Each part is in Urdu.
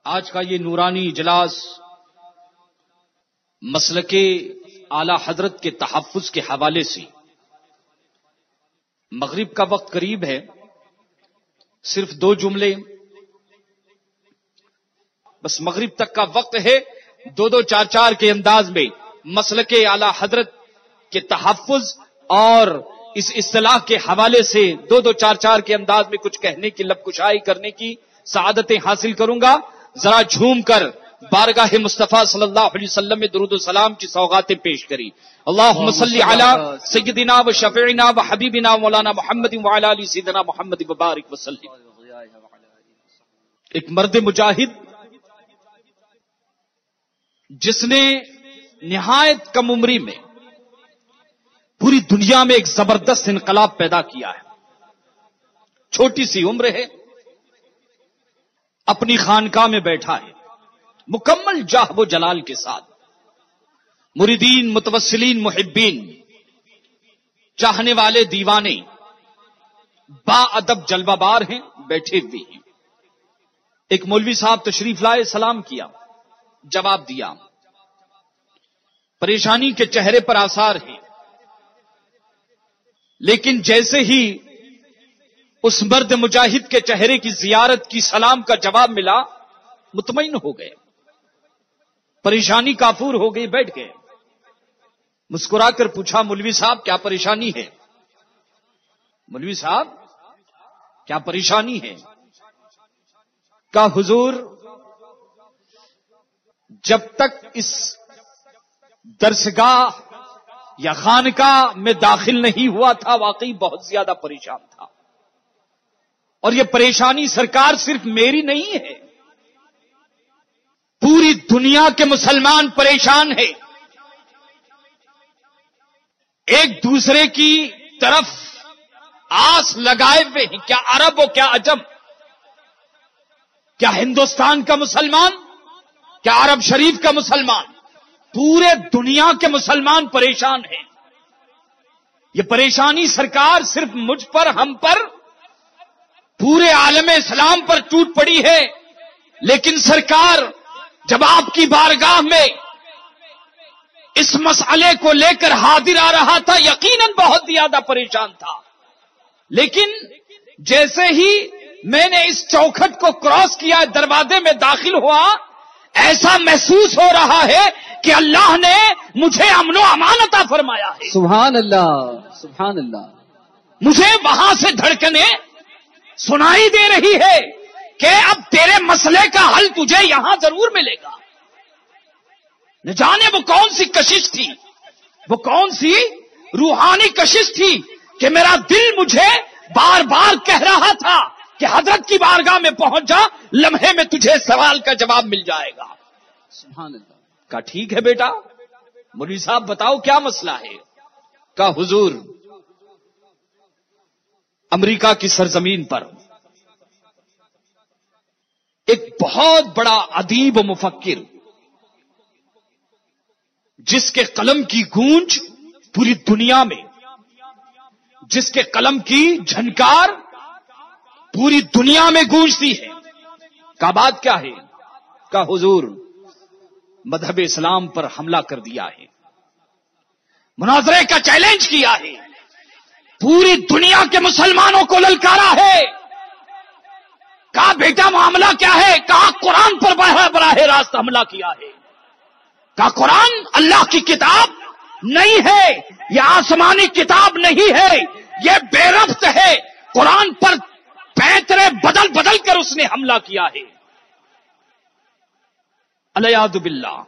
آج کا یہ نورانی اجلاس مسلک اعلی حضرت کے تحفظ کے حوالے سے، مغرب کا وقت قریب ہے، صرف 2 جملے، بس مغرب تک کا وقت ہے، 2 4 کے انداز میں مسلک اعلی حضرت کے تحفظ اور اس اصطلاح کے حوالے سے 2 4 کے انداز میں کچھ کہنے کی، لب کشائی کرنے کی سعادتیں حاصل کروں گا۔ ذرا جھوم کر بارگاہ مصطفیٰ صلی اللہ علیہ وسلم میں درود و سلام کی سوغاتیں پیش کری۔ اللہم صلی علی سیدنا و شفیعنا و حبیبنا و مولانا محمد وعلی آل سیدنا محمد وبارک وسلم۔ ایک مرد مجاہد جس نے نہایت کم عمری میں پوری دنیا میں ایک زبردست انقلاب پیدا کیا ہے، چھوٹی سی عمر ہے، اپنی خانقاہ میں بیٹھا ہے، مکمل جاہ و جلال کے ساتھ، مریدین، متوسلین، محبین، چاہنے والے دیوانے با ادب جلوہ بار ہیں، بیٹھے ہوئے ہیں۔ ایک مولوی صاحب تشریف لائے، سلام کیا، جواب دیا، پریشانی کے چہرے پر آثار ہیں، لیکن جیسے ہی اس مرد مجاہد کے چہرے کی زیارت کی سلام کا جواب ملا، مطمئن ہو گئے، پریشانی کافور ہو گئی، بیٹھ گئے۔ مسکرا کر پوچھا، مولوی صاحب کیا پریشانی ہے؟ مولوی صاحب کیا پریشانی ہے؟ کہا حضور، جب تک اس درسگاہ یا خانقاہ میں داخل نہیں ہوا تھا واقعی بہت زیادہ پریشان تھا، اور یہ پریشانی سرکار صرف میری نہیں ہے، پوری دنیا کے مسلمان پریشان ہیں، ایک دوسرے کی طرف آس لگائے ہوئے ہیں، کیا عرب ہو کیا عجم، کیا ہندوستان کا مسلمان، کیا عرب شریف کا مسلمان، پورے دنیا کے مسلمان پریشان ہیں۔ یہ پریشانی سرکار صرف مجھ پر، ہم پر، پورے عالم اسلام پر ٹوٹ پڑی ہے، لیکن سرکار جب آپ کی بارگاہ میں اس مسئلے کو لے کر حاضر آ رہا تھا، یقیناً بہت زیادہ پریشان تھا، لیکن جیسے ہی میں نے اس چوکھٹ کو کراس کیا، دروازے میں داخل ہوا، ایسا محسوس ہو رہا ہے کہ اللہ نے مجھے امن و امان عطا فرمایا ہے۔ سبحان اللہ، سبحان اللہ۔ مجھے وہاں سے دھڑکنیں سنائی دے رہی ہے کہ اب تیرے مسئلے کا حل تجھے یہاں ضرور ملے گا۔ نہ جانے وہ کون سی کشش تھی، وہ کون سی روحانی کشش تھی کہ میرا دل مجھے بار بار کہہ رہا تھا کہ حضرت کی بارگاہ میں پہنچ جا، لمحے میں تجھے سوال کا جواب مل جائے گا۔ سبحان اللہ۔ کہا ٹھیک ہے بیٹا، مولوی صاحب بتاؤ کیا مسئلہ ہے؟ کہا حضور، امریکہ کی سرزمین پر ایک بہت بڑا ادیب و مفکر، جس کے قلم کی گونج پوری دنیا میں، جس کے قلم کی جھنکار پوری دنیا میں گونجتی ہے، کہا بات کیا ہے؟ کہا حضور، مذہب اسلام پر حملہ کر دیا ہے، مناظرے کا چیلنج کیا ہے، پوری دنیا کے مسلمانوں کو للکارا ہے۔ کہا بیٹا معاملہ کیا ہے؟ کہا قرآن پر براہ راست حملہ کیا ہے۔ کہا قرآن اللہ کی کتاب نہیں ہے، یہ آسمانی کتاب نہیں ہے، یہ بے ربط ہے، قرآن پر پیترے بدل بدل کر اس نے حملہ کیا ہے۔ الیاذ باللہ۔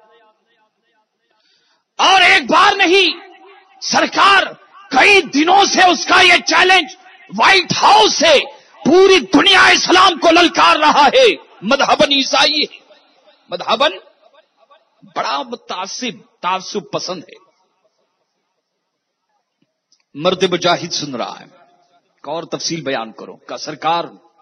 اور ایک بار نہیں، سرکار کئی دنوں سے اس کا یہ چیلنج وائٹ ہاؤس سے پوری دنیا اسلام کو للکار رہا ہے۔ مذہباً عیسائی ہے، مذہباً بڑا تعصب پسند ہے۔ مرد مجاہد سن رہا ہے، ایک اور تفصیل بیان کرو۔ کہ سرکار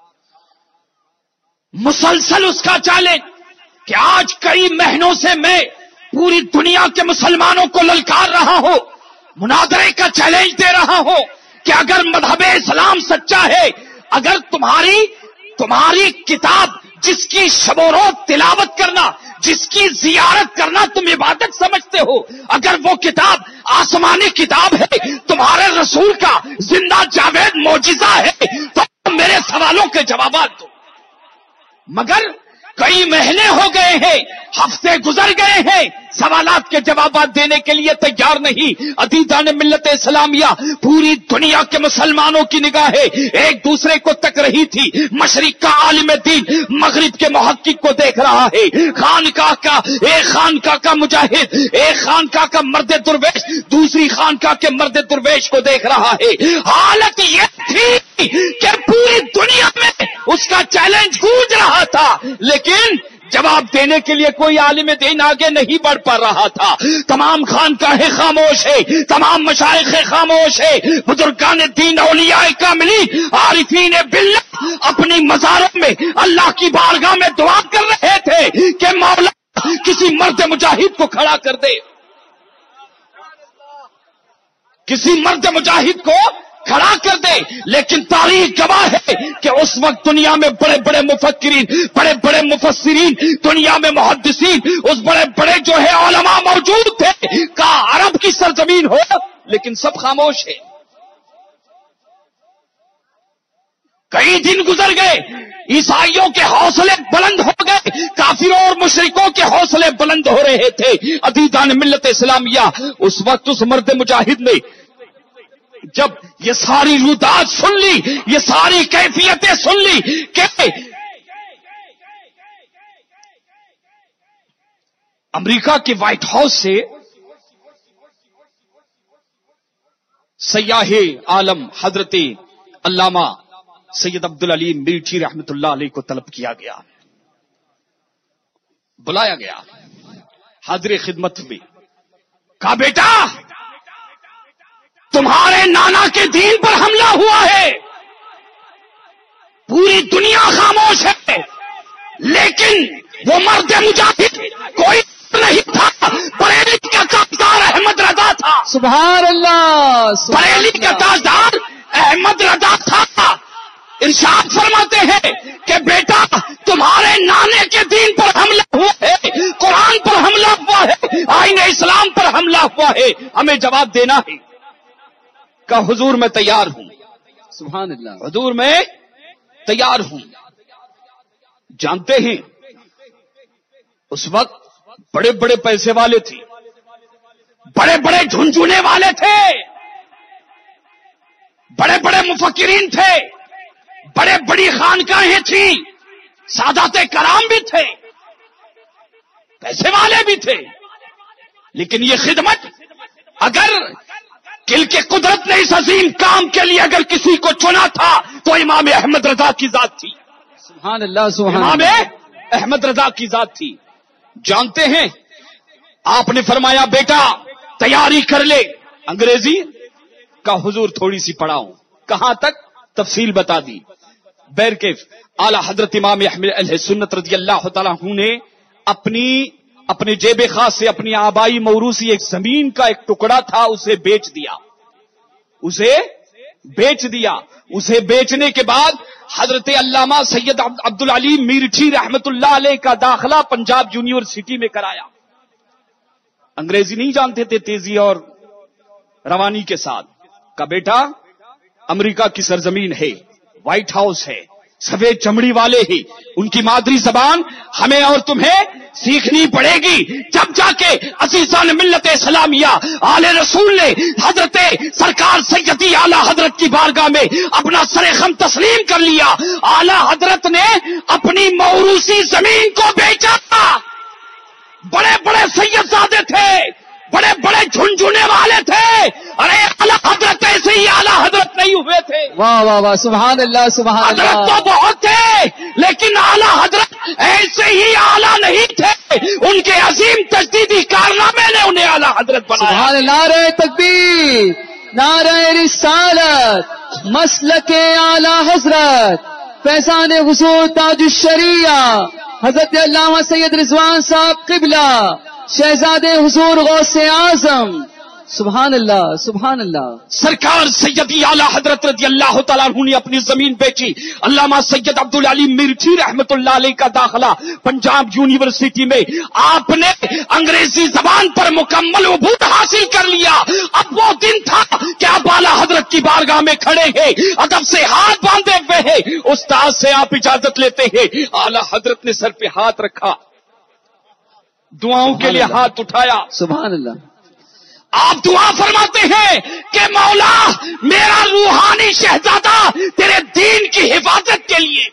مسلسل اس کا چیلنج کہ آج کئی مہینوں سے میں پوری دنیا کے مسلمانوں کو للکار رہا ہوں، مناظرے کا چیلنج دے رہا ہوں کہ اگر مذہب اسلام سچا ہے، اگر تمہاری کتاب جس کی شب و روز تلاوت کرنا، جس کی زیارت کرنا تم عبادت سمجھتے ہو، اگر وہ کتاب آسمانی کتاب ہے، تمہارے رسول کا زندہ جاوید معجزہ ہے، تو میرے سوالوں کے جوابات دو۔ مگر کئی مہینے ہو گئے ہیں، ہفتے گزر گئے ہیں، سوالات کے جوابات دینے کے لیے تیار نہیں۔ عزیزان ملت اسلامیہ، پوری دنیا کے مسلمانوں کی نگاہیں ایک دوسرے کو تک رہی تھی۔ مشرق کا عالم دین مغرب کے محقق کو دیکھ رہا ہے، خانقاہ کا ایک خانقاہ کا مجاہد، ایک خانقاہ کا مرد درویش دوسری خانقاہ کے مرد درویش کو دیکھ رہا ہے۔ حالت یہ تھی کہ پوری دنیا میں اس کا چیلنج گونج رہا تھا، لیکن جواب دینے کے لیے کوئی عالم دین آگے نہیں بڑھ پا رہا تھا۔ تمام خانقاہیں خاموش ہے، تمام مشائخ خاموش ہے، بزرگان دین اولیاء کاملین عارفین باللہ اپنی مزاروں میں اللہ کی بارگاہ میں دعا کر رہے تھے کہ مولا کسی مرد مجاہد کو کھڑا کر دے، کسی مرد مجاہد کو کھڑا کر دے۔ لیکن تاریخ گواہ ہے کہ اس وقت دنیا میں بڑے بڑے مفکرین، بڑے بڑے مفسرین، دنیا میں محدثین، اس بڑے بڑے جو ہے علماء موجود تھے۔ کا عرب کی سرزمین ہو، لیکن سب خاموش ہے۔ کئی دن گزر گئے، عیسائیوں کے حوصلے بلند ہو گئے، کافروں اور مشرکوں کے حوصلے بلند ہو رہے تھے۔ عزیزان ملت اسلامیہ، اس وقت اس مرد مجاہد نے جب یہ ساری رودات سن لی، یہ ساری کیفیتیں سن لی کہ امریکہ کے وائٹ ہاؤس سے سیاح عالم حضرت علامہ سید عبدالعلیم میرٹھی رحمت اللہ علیہ کو طلب کیا گیا، بلایا گیا، حاضر خدمت میں کہا بیٹا تمہارے نانا کے دین پر حملہ ہوا ہے، پوری دنیا خاموش ہے، لیکن وہ مرد مجاہد کوئی نہیں تھا، بریلی کا تاجدار احمد رضا تھا۔ سبحان اللہ، بریلی کا تاجدار احمد رضا تھا۔ ارشاد فرماتے ہیں کہ بیٹا تمہارے نانے کے دین پر حملہ ہوا ہے، قرآن پر حملہ ہوا ہے، آئین اسلام پر حملہ ہوا ہے، ہمیں جواب دینا ہے۔ کہ حضور میں تیار ہوں، سبحان اللہ، حضور میں تیار ہوں۔ جانتے ہیں اس وقت بڑے بڑے پیسے والے تھے، بڑے بڑے جھنجھونے والے تھے، بڑے بڑے مفکرین تھے، بڑے بڑی خانقاہیں تھیں، سادات کرام بھی تھے، پیسے والے بھی تھے، لیکن یہ خدمت اگر دل کے قدرت نے اس عظیم کام کے لیے اگر کسی کو چنا تھا تو امام احمد رضا کی ذات تھی۔ سبحان اللہ، سبحان امام اللہ، احمد رضا کی ذات تھی۔ جانتے ہیں آپ نے فرمایا بیٹا تیاری کر لے، انگریزی کا حضور تھوڑی سی پڑھاؤں، کہاں تک تفصیل بتا دی۔ بیرکیف اعلی حضرت امام احمد علیہ سنت رضی اللہ تعالیٰ عنہ نے اپنے جیب خاص سے اپنی آبائی موروثی ایک زمین کا ایک ٹکڑا تھا، اسے بیچ دیا، اسے بیچنے کے بعد حضرت علامہ سید عبدالعلیم میرٹھی رحمت اللہ علیہ کا داخلہ پنجاب یونیورسٹی میں کرایا۔ انگریزی نہیں جانتے تھے تیزی اور روانی کے ساتھ، کا بیٹا امریکہ کی سرزمین ہے، وائٹ ہاؤس ہے، سفید چمڑی والے ہی، ان کی مادری زبان ہمیں اور تمہیں سیکھنی پڑے گی، جب جا کے عزیزان ملت اسلامیہ آل رسول نے حضرت سرکار سیدی اعلی حضرت کی بارگاہ میں اپنا سر خم تسلیم کر لیا۔ اعلی حضرت نے اپنی موروثی زمین کو بیچا، بڑے بڑے سید زادے تھے، بڑے بڑے جھنجھنے والے تھے، ارے اعلی حضرت ایسے ہی اعلی حضرت نہیں ہوئے تھے۔ واہ واہ واہ، سبحان اللہ، سبحان حضرت تو اللہ، بہت تھے لیکن اعلی حضرت ایسے ہی اعلی نہیں تھے، ان کے عظیم تجدیدی کارنامے نے انہیں اعلی حضرت بنایا۔ سبحان اللہ، نعرہ تکبیر، نعرہ رسالت، مسلک اعلی حضرت، فیضان حضور تاج الشریعہ حضرت علامہ سید رضوان صاحب قبلہ، شہزادے حضور غوث اعظم سبحان اللہ سبحان اللہ. سرکار سیدی اعلیٰ حضرت رضی اللہ تعالیٰ عنہ نے اپنی زمین بیچی. علامہ سید عبدالعلیم میرٹھی رحمت اللہ علیہ کا داخلہ پنجاب یونیورسٹی میں. آپ نے انگریزی زبان پر مکمل عبور حاصل کر لیا. اب وہ دن تھا کہ آپ اعلیٰ حضرت کی بارگاہ میں کھڑے ہیں, ادب سے ہاتھ باندھے ہوئے ہیں, استاد سے آپ اجازت لیتے ہیں. اعلیٰ حضرت نے سر پہ ہاتھ رکھا, دعاؤں کے لیے ہاتھ اٹھایا. سبحان اللہ. آپ دعا فرماتے ہیں کہ مولا میرا روحانی شہزادہ تیرے دین کی حفاظت کے لیے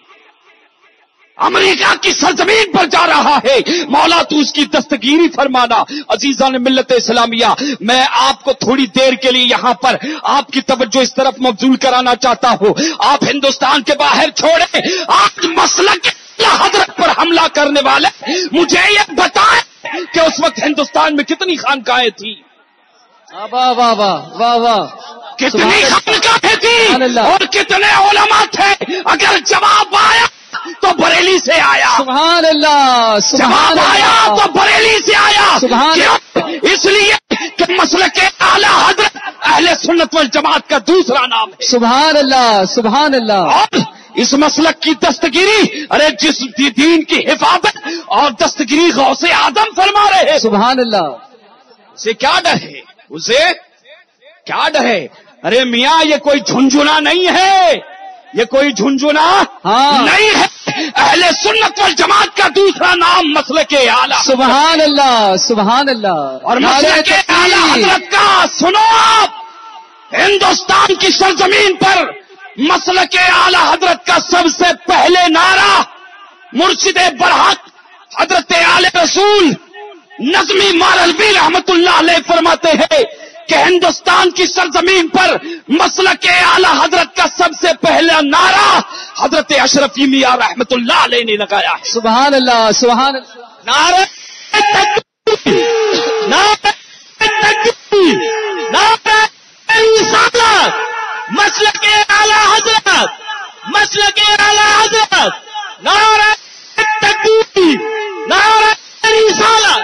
امریکہ کی سرزمین پر جا رہا ہے, مولا تو اس کی دستگیری فرمانا. عزیزان ملت اسلامیہ, میں آپ کو تھوڑی دیر کے لیے یہاں پر آپ کی توجہ اس طرف مبذول کرانا چاہتا ہوں. آپ ہندوستان کے باہر چھوڑے, آج مسلک حضرت پر حملہ کرنے والے مجھے یہ بتائیں کہ اس وقت ہندوستان میں کتنی خانقاہیں تھی, واہ واہ واہ واہ واہ, کتنی خانقاہیں تھی اور کتنے علماء تھے. اگر جواب آیا تو بریلی سے آیا, سبحان اللہ. جواب آیا تو بریلی سے آیا. کیوں؟ اس لیے کہ مسلک اعلیٰ حضرت اہل سنت والجماعت کا دوسرا نام ہے. سبحان اللہ سبحان اللہ. اور اس مسلک کی دستگیری, ارے جس دین کی حفاظت اور دستگیری غوث اعظم فرما رہے ہیں. سبحان اللہ. اسے کیا ڈر ہے, اسے کیا ڈر ہے؟ ارے میاں یہ کوئی جھنجھنا نہیں ہے, یہ کوئی جھنجھنا نہیں ہے. اہل سنت والجماعت کا دوسرا نام مسلک اعلیٰ. سبحان اللہ سبحان اللہ. اور مسلک اعلیٰ حضرت کا سنو آپ, ہندوستان کی سرزمین پر مسلک اعلیٰ حضرت کا سب سے پہلے نعرہ مرشد برحق حضرت اعلی رسول نظمی مارلوی رحمت اللہ علیہ فرماتے ہیں کہ ہندوستان کی سرزمین پر مسلک اعلیٰ حضرت کا سب سے پہلا نعرہ حضرت اشرفی میاں رحمت اللہ علیہ نے لگایا ہے. سبحان اللہ سبحان اللہ. نعرہ تکبیر, نعرہ تکبیر, نعرہ رسالت, مسلک اعلیٰ حضرت, مسلک اعلیٰ حضرت, نعرہ تکبیر, نعرہ رسالت.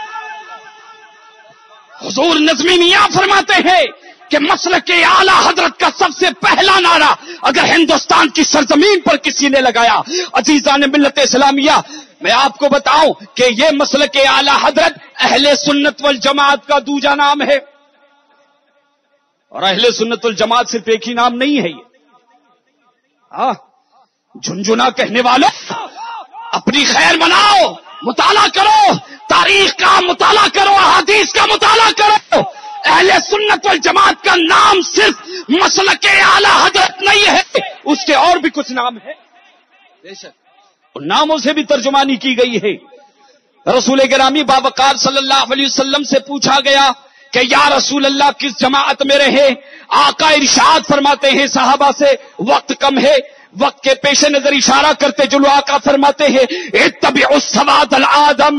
حضور نظمی میاں فرماتے ہیں کہ مسلک اعلیٰ حضرت کا سب سے پہلا نعرہ اگر ہندوستان کی سرزمین پر کسی نے لگایا, عزیزان ملت اسلامیہ, میں آپ کو بتاؤں کہ یہ مسلک اعلیٰ حضرت اہل سنت والجماعت کا دوجا نام ہے. اور اہل سنت والجماعت صرف ایک ہی نام نہیں ہے. یہ جھنجھنا کہنے والوں اپنی خیر مناؤ, مطالعہ کرو, تاریخ کا مطالعہ کرو, احادیث کا مطالعہ کرو. اہل سنت والجماعت کا نام صرف مسلک اعلیٰ حضرت نہیں ہے, اس کے اور بھی کچھ نام ہے. ان ناموں سے بھی ترجمانی کی گئی ہے. رسول گرامی باوقار صلی اللہ علیہ وسلم سے پوچھا گیا کہ یا رسول اللہ کس جماعت میں رہے؟ آقا ارشاد فرماتے ہیں صحابہ سے, وقت کم ہے, وقت کے پیش نظر اشارہ کرتے چلو آقا فرماتے ہیں اتبعوا السواد الاعظم.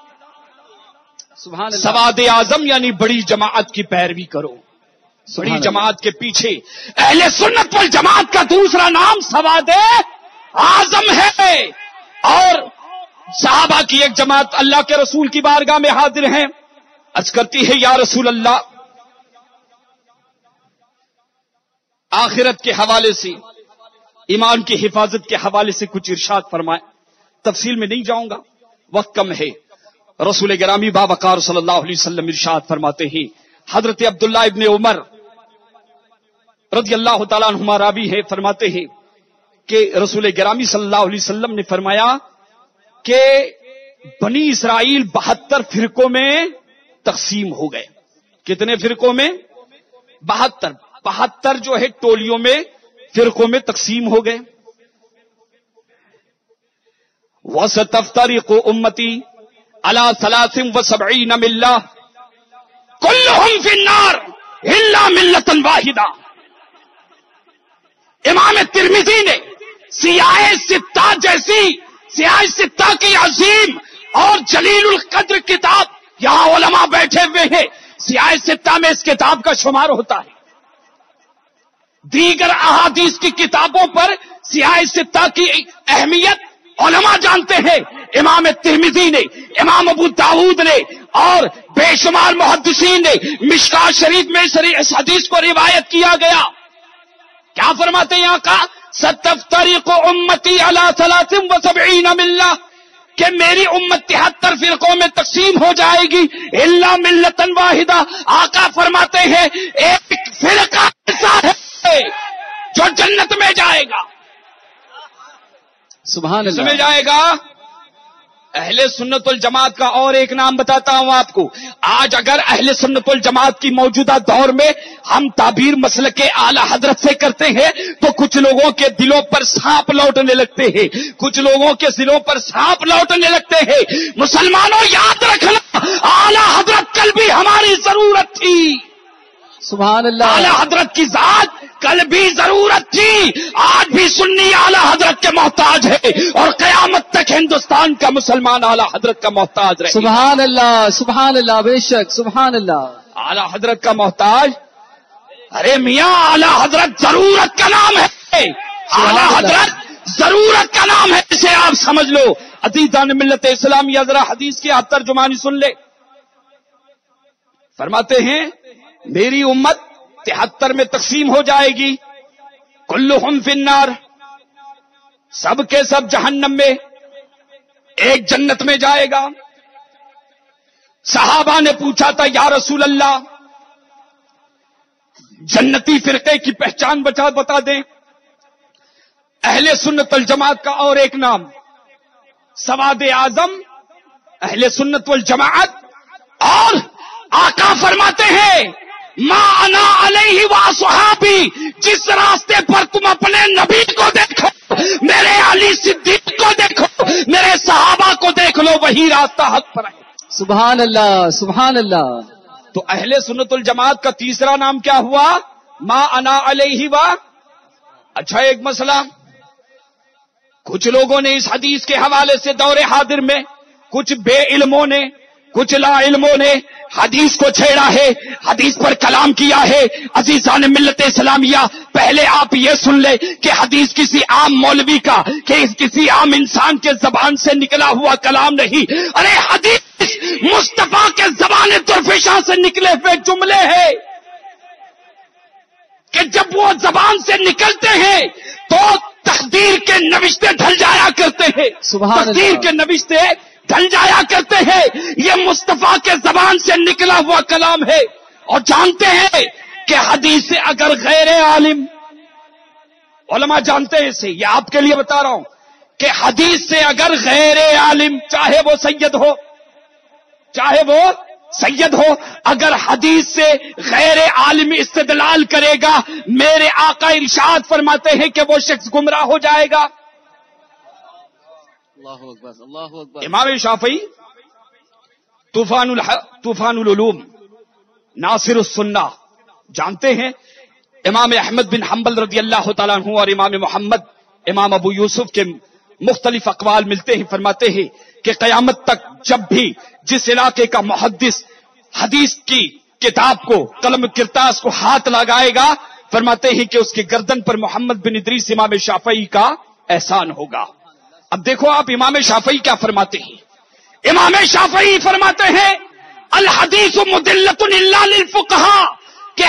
سواد اعظم یعنی بڑی جماعت کی پیروی کرو, بڑی جماعت کے پیچھے. اہل سنت والجماعت کا دوسرا نام سواد اعظم ہے. اور صحابہ کی ایک جماعت اللہ کے رسول کی بارگاہ میں حاضر ہیں, عرض کرتی ہے یا رسول اللہ آخرت کے حوالے سے, ایمان کی حفاظت کے حوالے سے کچھ ارشاد فرمائیں. تفصیل میں نہیں جاؤں گا, وقت کم ہے. رسول گرامی باوقار صلی اللہ علیہ وسلم ارشاد فرماتے ہیں, حضرت عبداللہ ابن عمر رضی اللہ تعالیٰ عنہما راوی ہے, فرماتے ہیں کہ رسول گرامی صلی اللہ علیہ وسلم نے فرمایا کہ بنی اسرائیل 72 فرقوں میں تقسیم ہو گئے. کتنے فرقوں میں؟ 72 جو ہے ٹولیوں میں, فرقوں میں تقسیم ہو گئے. وَسَتَفْتَرِقُ أُمَّتِي عَلَى 73 مِلَّةٍ كُلُّهُمْ فِي النَّارِ إِلَّا مِلَّةً وَاحِدَةً. امام ترمذی نے سیاہ ستہ جیسی, سیاہ ستہ کی عظیم اور جلیل القدر کتاب, یہاں علماء بیٹھے ہوئے ہیں, سیاہ ستہ میں اس کتاب کا شمار ہوتا ہے. دیگر احادیث کی کتابوں پر سیاہ ستہ کی اہمیت علماء جانتے ہیں. امام ترمذی نے, امام ابو داؤد نے اور بے شمار محدثین نے مشکات شریف میں اس حدیث کو روایت کیا گیا. کیا فرماتے ہیں آقا؟ ستفترق امتی علی 73 ملہ، کہ میری امت 73 فرقوں میں تقسیم ہو جائے گی، الا ملتن واحدہ. آقا فرماتے ہیں ایک فرقہ ایسا ہے جو جنت میں جائے گا. سبحان اس میں اللہ. جائے گا اہل سنت والجماعت کا اور ایک نام بتاتا ہوں آپ کو. آج اگر اہل سنت والجماعت کی موجودہ دور میں ہم تعبیر مسلک اعلی حضرت سے کرتے ہیں تو کچھ لوگوں کے دلوں پر سانپ لوٹنے لگتے ہیں، کچھ لوگوں کے دلوں پر سانپ لوٹنے لگتے ہیں. مسلمانوں یاد رکھنا، اعلی حضرت کل بھی ہماری ضرورت تھی. سبحان اعلی اللہ. حضرت کی ذات کل بھی ضرورت تھی، آج بھی سنی اعلی حضرت کے محتاج ہے، اور قیامت تک ہندوستان کا مسلمان اعلی حضرت کا محتاج رہے. سبحان اللہ. سبحان اللہ. بے شک. سبحان اللہ. اعلی حضرت کا محتاج. ارے میاں اعلی حضرت ضرورت کا نام ہے، اعلی حضرت ضرورت کا نام ہے، اسے آپ سمجھ لو. عزیزان ملت اسلامیہ ذرا حدیث کی 78 ترجمانی سن لے. فرماتے ہیں میری امت 73 میں تقسیم ہو جائے گی، کلہم فی النار، سب کے سب جہنم میں، ایک جنت میں جائے گا. صحابہ نے پوچھا تھا یا رسول اللہ جنتی فرقے کی پہچان بتا دیں. اہل سنت والجماعت کا اور ایک نام سواد اعظم اہل سنت والجماعت. اور آقا فرماتے ہیں ما انا علیہ واصحابی، جس راستے پر تم اپنے نبی کو دیکھو، میرے علی صدیق کو دیکھو، میرے صحابہ کو دیکھ لو، وہی راستہ حق پر ہے. سبحان اللہ. سبحان اللہ. تو اہل سنت الجماعت کا تیسرا نام کیا ہوا؟ ما انا علیہ وا. اچھا ایک مسئلہ، کچھ لوگوں نے اس حدیث کے حوالے سے دور حاضر میں، کچھ بے علموں نے، کچھ لا علموں نے حدیث کو چھیڑا ہے، حدیث پر کلام کیا ہے. عزیزان ملت اسلامیہ پہلے آپ یہ سن لیں کہ حدیث کسی عام مولوی کا، کہ کسی عام انسان کے زبان سے نکلا ہوا کلام نہیں. ارے حدیث مصطفیٰ کے زبان درفشاں سے نکلے ہوئے جملے ہیں کہ جب وہ زبان سے نکلتے ہیں تو تقدیر کے نوشتے ڈھل جایا کرتے ہیں. سبحان اللہ. تقدیر کے نوشتے ڈھل جایا کرتے ہیں. یہ مصطفیٰ کے زبان سے نکلا ہوا کلام ہے. اور جانتے ہیں کہ حدیث سے اگر غیر عالم، علماء جانتے ہیں اسے، یہ آپ کے لیے بتا رہا ہوں کہ حدیث سے اگر غیر عالم، چاہے وہ سید ہو، چاہے وہ سید ہو، اگر حدیث سے غیر عالم استدلال کرے گا، میرے آقا ارشاد فرماتے ہیں کہ وہ شخص گمراہ ہو جائے گا. اللہ اکبر. اللہ اکبر. امام شافعی طوفان العلوم ناصر السنہ جانتے ہیں. امام احمد بن حنبل رضی اللہ تعالیٰ عنہ اور امام محمد امام ابو یوسف کے مختلف اقوال ملتے ہیں. فرماتے ہیں کہ قیامت تک جب بھی جس علاقے کا محدث حدیث کی کتاب کو، قلم کرتاس کو ہاتھ لگائے گا، فرماتے ہیں کہ اس کی گردن پر محمد بن ادریس امام شافعی کا احسان ہوگا. اب دیکھو آپ امام شافعی کیا فرماتے ہیں. امام شافعی فرماتے ہیں الحدیث مدلۃ الا للفقہاء، کہ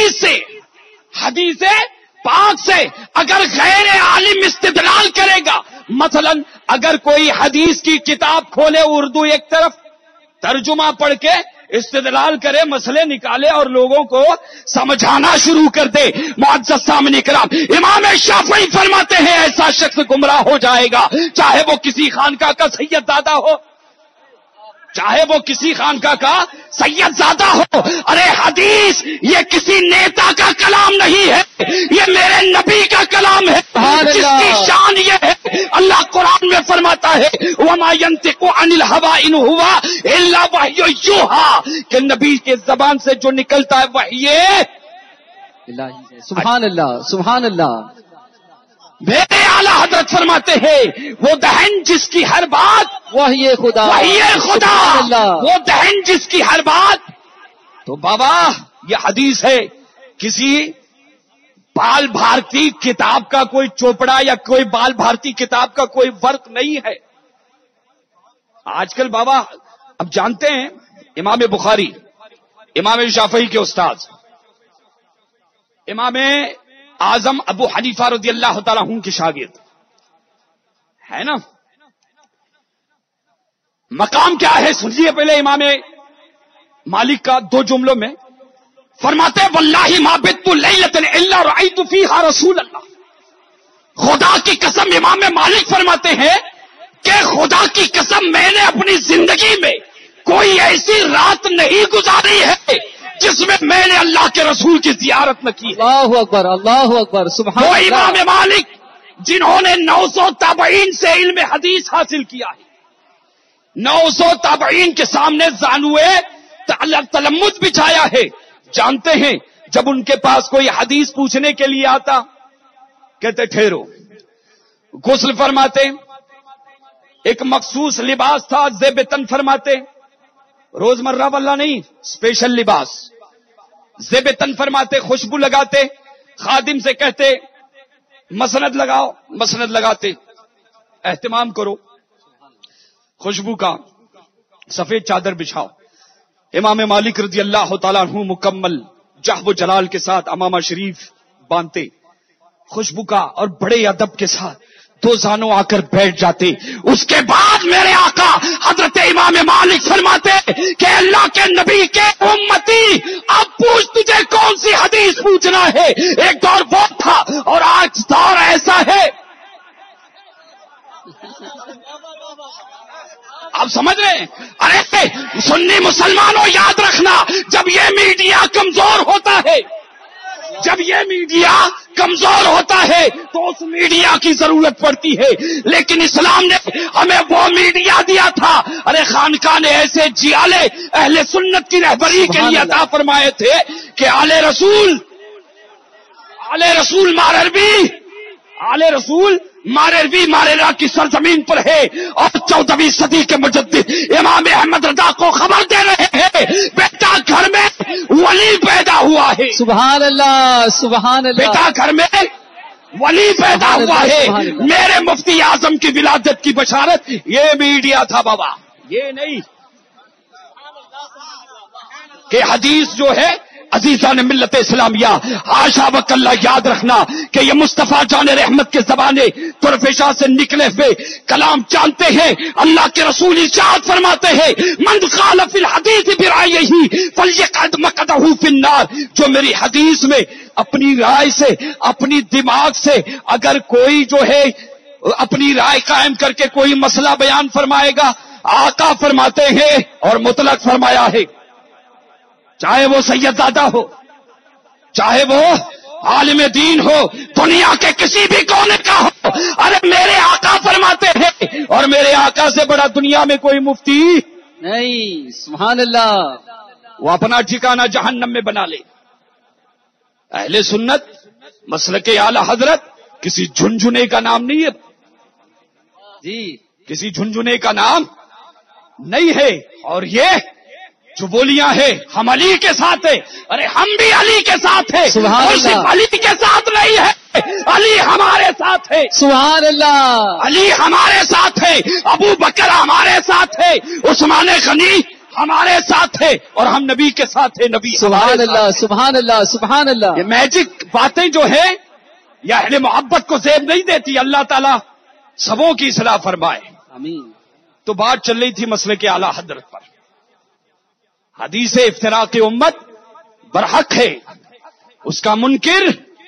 حدیث پاک سے اگر غیر عالم استدلال کرے گا، مثلا اگر کوئی حدیث کی کتاب کھولے، اردو ایک طرف ترجمہ پڑھ کے استدلال کرے، مسئلے نکالے اور لوگوں کو سمجھانا شروع کر دے، معزز سامعین کرام، امام شافعی فرماتے ہیں ایسا شخص گمراہ ہو جائے گا، چاہے وہ کسی خانقاہ کا سید زادہ ہو، چاہے وہ کسی خانقاہ کا سید زادہ ہو. ارے حدیث یہ کسی نیتا کا کلام نہیں ہے، یہ میرے نبی کا کلام ہے، جس کی شان یہ ہے. اللہ قرآن میں فرماتا ہے وَمَا يَنْطِقُ عَنِ الْهَوَىٰ إِنْ هُوَ إِلَّا وَحْيٌ يُوحَىٰ، کہ نبی کے زبان سے جو نکلتا ہے وحی الہی ہے. سبحان اللہ. سبحان اللہ. میرے اعلیٰ حضرت فرماتے ہیں وہ دہن جس کی ہر بات وحی خدا. وحی خدا، سبحان اللہ. وہ دہن جس کی ہر بات. تو بابا یہ حدیث ہے، کسی بال بھارتی کتاب کا کوئی چوپڑا یا کوئی بال بھارتی کتاب کا کوئی فرق نہیں ہے. آج کل بابا اب جانتے ہیں امام بخاری امام شافعی کے استاد امام اعظم ابو حنیفہ رضی اللہ تعالیٰ عنہ کے شاگرد ہے نا. مقام کیا ہے سنیے پہلے امام مالک کا دو جملوں میں. فرماتے واللہ ما بت لیلۃ الا رأیت فیہا رسول اللہ. خدا کی قسم امام مالک فرماتے ہیں کہ خدا کی قسم میں نے اپنی زندگی میں کوئی ایسی رات نہیں گزاری ہے جس میں میں نے اللہ کے رسول کی زیارت نہ کی. اللہ اکبر اللہ اکبر سبحان وہ اللہ. امام مالک جنہوں نے 900 تابعین سے علم حدیث حاصل کیا ہے. 900 تابعین کے سامنے زانوے تلمذ بچھایا ہے. جانتے ہیں جب ان کے پاس کوئی حدیث پوچھنے کے لیے آتا کہتے ٹھہرو. غسل فرماتے, ایک مخصوص لباس تھا زیب تن فرماتے, روزمرہ والا نہیں اسپیشل لباس. زیب تن فرماتے, خوشبو لگاتے, خادم سے کہتے مسند لگاؤ, مسند لگاتے, اہتمام کرو خوشبو کا, سفید چادر بچھاؤ. امام مالک رضی اللہ تعالیٰ عنہ مکمل جہب و جلال کے ساتھ امامہ شریف باندھتے خوشبو کا اور بڑے ادب کے ساتھ دو زانوں آ کر بیٹھ جاتے. اس کے بعد میرے آقا حضرت امام مالک فرماتے کہ اللہ کے نبی کے امتی اب پوچھ تجھے کون سی حدیث پوچھنا ہے. ایک دور وہ تھا اور آج دور ایسا ہے. آپ سمجھ رہے ہیں؟ ارے سنی مسلمانوں یاد رکھنا, جب یہ میڈیا کمزور ہوتا ہے, جب یہ میڈیا کمزور ہوتا ہے تو اس میڈیا کی ضرورت پڑتی ہے. لیکن اسلام نے ہمیں وہ میڈیا دیا تھا. ارے خانقاہ نے ایسے جیالے اہل سنت کی رہبری کے لیے عطا فرمائے تھے کہ آل رسول مارروی ماریرا کی سرزمین پر ہے اور 14ویں صدی کے مجدد امام احمد رضا کو خبر دے رہے ہیں بیٹا گھر میں ولی پیدا ہوا ہے. سبحان اللہ سبحان اللہ. بیٹا گھر میں ولی پیدا ہوا ہے. میرے مفتی اعظم کی ولادت کی بشارت یہ میڈیا تھا بابا, یہ نہیں کہ حدیث جو ہے عزیزان ملت اسلامیہ حاشا وکلا یاد رکھنا کہ یہ مصطفیٰ جان رحمت کے زبانے طرفشاہ سے نکلے ہوئے کلام جانتے ہیں. اللہ کے رسول ارشاد فرماتے ہیں من قال فی الحدیث برأیہ فلیقعد مقعدہ فی النار. جو میری حدیث میں اپنی رائے سے اپنی دماغ سے اگر کوئی جو ہے اپنی رائے قائم کر کے کوئی مسئلہ بیان فرمائے گا, آقا فرماتے ہیں اور مطلق فرمایا ہے, چاہے وہ سید زادہ ہو, چاہے وہ عالم دین ہو, دنیا کے کسی بھی کونے کا ہو, ارے میرے آقا فرماتے ہیں اور میرے آقا سے بڑا دنیا میں کوئی مفتی نہیں. سبحان اللہ. وہ اپنا ٹھکانہ جہنم میں بنا لے. اہل سنت مسلک اعلی حضرت کسی جھنجھنے کا نام نہیں ہے جی, کسی جھنجھنے کا نام نہیں ہے. اور یہ جو بولیاں ہیں ہم علی کے ساتھ ہیں, ارے ہم بھی علی کے ساتھ ہیں. سبحان اور اللہ. صرف علی کے ساتھ نہیں ہے, علی ہمارے ساتھ ہے. سبحان اللہ. علی ہمارے ساتھ ہے, ابو بکر ہمارے ساتھ ہے, عثمان غنی ہمارے ساتھ ہے, اور ہم نبی کے ساتھ ہے. نبی سبحان اللہ سبحان اللہ سبحان اللہ. یہ میجک باتیں جو ہے یہ اہل محبت کو زیب نہیں دیتی. اللہ تعالیٰ سبوں کی اصلاح فرمائے. آمین. تو بات چل رہی تھی مسئلے کے اعلی حضرت پر. حدیث افتراق امت برحق ہے, اس کا منکر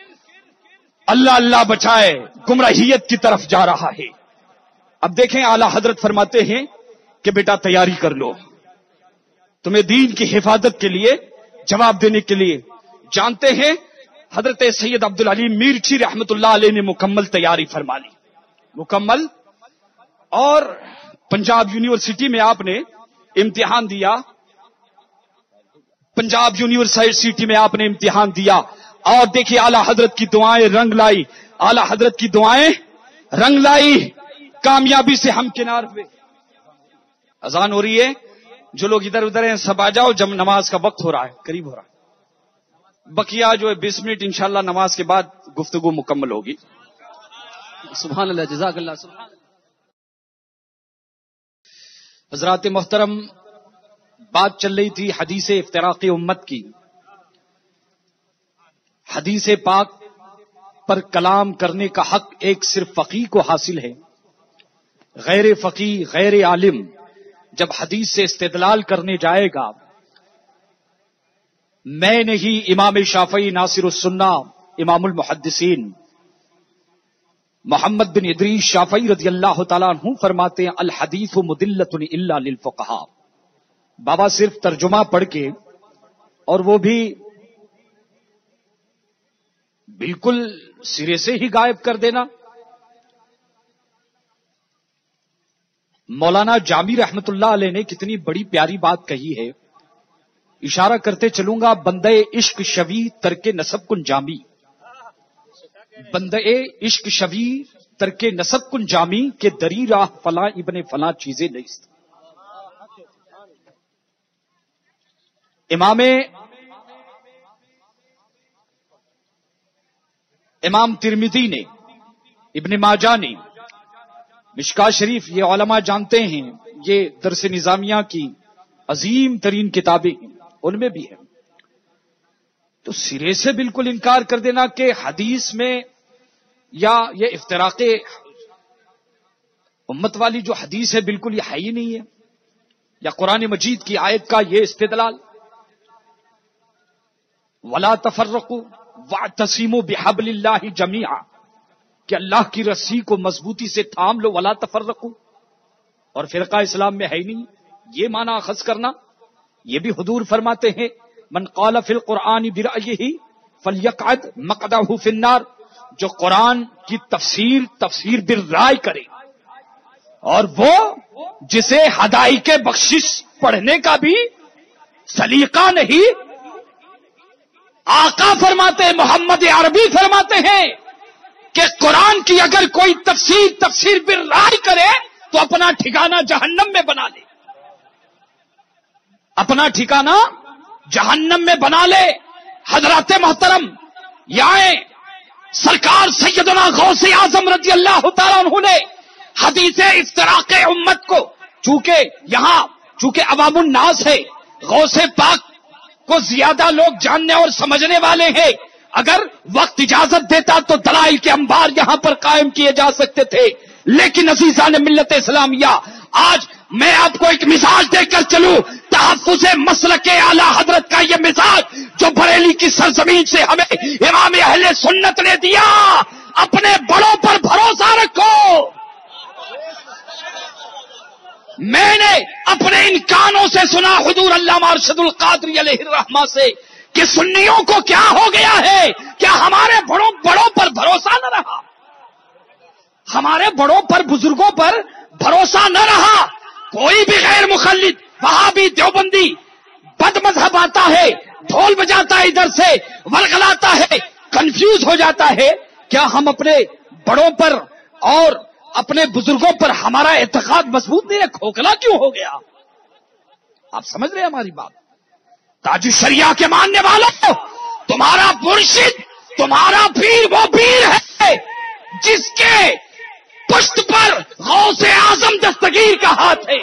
اللہ اللہ بچائے گمراہیت کی طرف جا رہا ہے. اب دیکھیں اعلی حضرت فرماتے ہیں کہ بیٹا تیاری کر لو, تمہیں دین کی حفاظت کے لیے جواب دینے کے لیے. جانتے ہیں حضرت سید عبدالعلیم میرچی رحمت اللہ علیہ نے مکمل تیاری فرما لی, مکمل. اور پنجاب یونیورسٹی میں آپ نے امتحان دیا, پنجاب یونیورسٹی میں آپ نے امتحان دیا, اور دیکھیے اعلی حضرت کی دعائیں رنگ لائی, اعلی حضرت کی دعائیں رنگ لائی, کامیابی سے ہم کنار ہوئے. اذان ہو رہی ہے, جو لوگ ادھر ادھر ہیں سب آ جاؤ, جب نماز کا وقت ہو رہا ہے, قریب ہو رہا ہے. بقیہ جو ہے 20 منٹ انشاءاللہ نماز کے بعد گفتگو مکمل ہوگی. سبحان اللہ جزاک اللہ. سبحان اللہ. حضرات محترم, بات چل رہی تھی حدیث افتراق امت کی. حدیث پاک پر کلام کرنے کا حق ایک صرف فقیہ کو حاصل ہے. غیر فقیہ غیر عالم جب حدیث سے استدلال کرنے جائے گا، میں نہیں، امام شافعی ناصر السنہ امام المحدثین محمد بن ادریس شافعی رضی اللہ تعالیٰ عنہ فرماتے ہیں الحدیث مدلۃ الا للفقہاء. بابا صرف ترجمہ پڑھ کے، اور وہ بھی بالکل سرے سے ہی غائب کر دینا. مولانا جامی رحمت اللہ علیہ نے کتنی بڑی پیاری بات کہی ہے، اشارہ کرتے چلوں گا. بندے عشق شوی ترک نسب کن جامی، بندے عشق شوی ترک نسب کن جامی کے دری راہ فلاں ابن فلاں چیزیں نہیں. امام ترمذی نے، ابن ماجہ نے، مشکاہ شریف، یہ علماء جانتے ہیں، یہ درس نظامیہ کی عظیم ترین کتابیں ہیں، ان میں بھی ہے. تو سرے سے بالکل انکار کر دینا کہ حدیث میں یا یہ افتراق امت والی جو حدیث ہے بالکل یہ ہے ہی نہیں ہے، یا قرآن مجید کی آیت کا یہ استدلال وَلَا تَفَرَّقُوا وَاعْتَصِمُوا بِحَبْلِ اللَّهِ جَمِيعًا، کہ اللہ کی رسی کو مضبوطی سے تھام لو. وَلَا تَفَرَّقُوا، اور فرقہ اسلام میں ہے ہی نہیں، یہ معنی اخذ کرنا. یہ بھی حضور فرماتے ہیں من قال فی القرآن برأیہ فلیقعد مقعدہ فی النار، جو قرآن کی تفسیر بالرائے کرے، اور وہ جسے ہدایت بخشش پڑھنے کا بھی سلیقہ نہیں. آقا فرماتے ہیں، محمد عربی فرماتے ہیں کہ قرآن کی اگر کوئی تفسیر بالرائے کرے تو اپنا ٹھکانہ جہنم میں بنا لے، اپنا ٹھکانہ جہنم میں بنا لے. حضرات محترم، یہاں سرکار سیدنا غوث اعظم رضی اللہ تعالیٰ عنہ نے حدیث افتراق امت کو، چونکہ عوام الناس ہے، غوث پاک کو زیادہ لوگ جاننے اور سمجھنے والے ہیں. اگر وقت اجازت دیتا تو دلائل کے انبار یہاں پر قائم کیے جا سکتے تھے، لیکن عزیزان ملت اسلامیہ، آج میں آپ کو ایک مثال دے کر چلوں. تحفظ مسلک اعلی حضرت کا یہ مثال جو بریلی کی سرزمین سے ہمیں امام اہل سنت نے دیا. اپنے بڑوں پر بھروسہ رکھو. میں نے اپنے ان کانوں سے سنا حضور علامہ ارشد القادری علیہ الرحمہ سے کہ سنیوں کو کیا ہو گیا ہے، کیا ہمارے بڑوں پر بھروسہ نہ رہا، ہمارے بڑوں پر بزرگوں پر بھروسہ نہ رہا. کوئی بھی غیر مخلد، وہابی، دیوبندی، بد مذہب آتا ہے، ڈھول بجاتا ہے، ادھر سے ورغلاتا ہے، کنفیوز ہو جاتا ہے. کیا ہم اپنے بڑوں پر اور اپنے بزرگوں پر ہمارا اعتقاد مضبوط نہیں ہے؟ کھوکھلا کیوں ہو گیا؟ آپ سمجھ رہے ہیں ہماری بات؟ تاج الشریعہ کے ماننے والوں، تمہارا مرشد، تمہارا پیر وہ پیر ہے جس کے پشت پر غوث اعظم دستگیر کا ہاتھ ہے.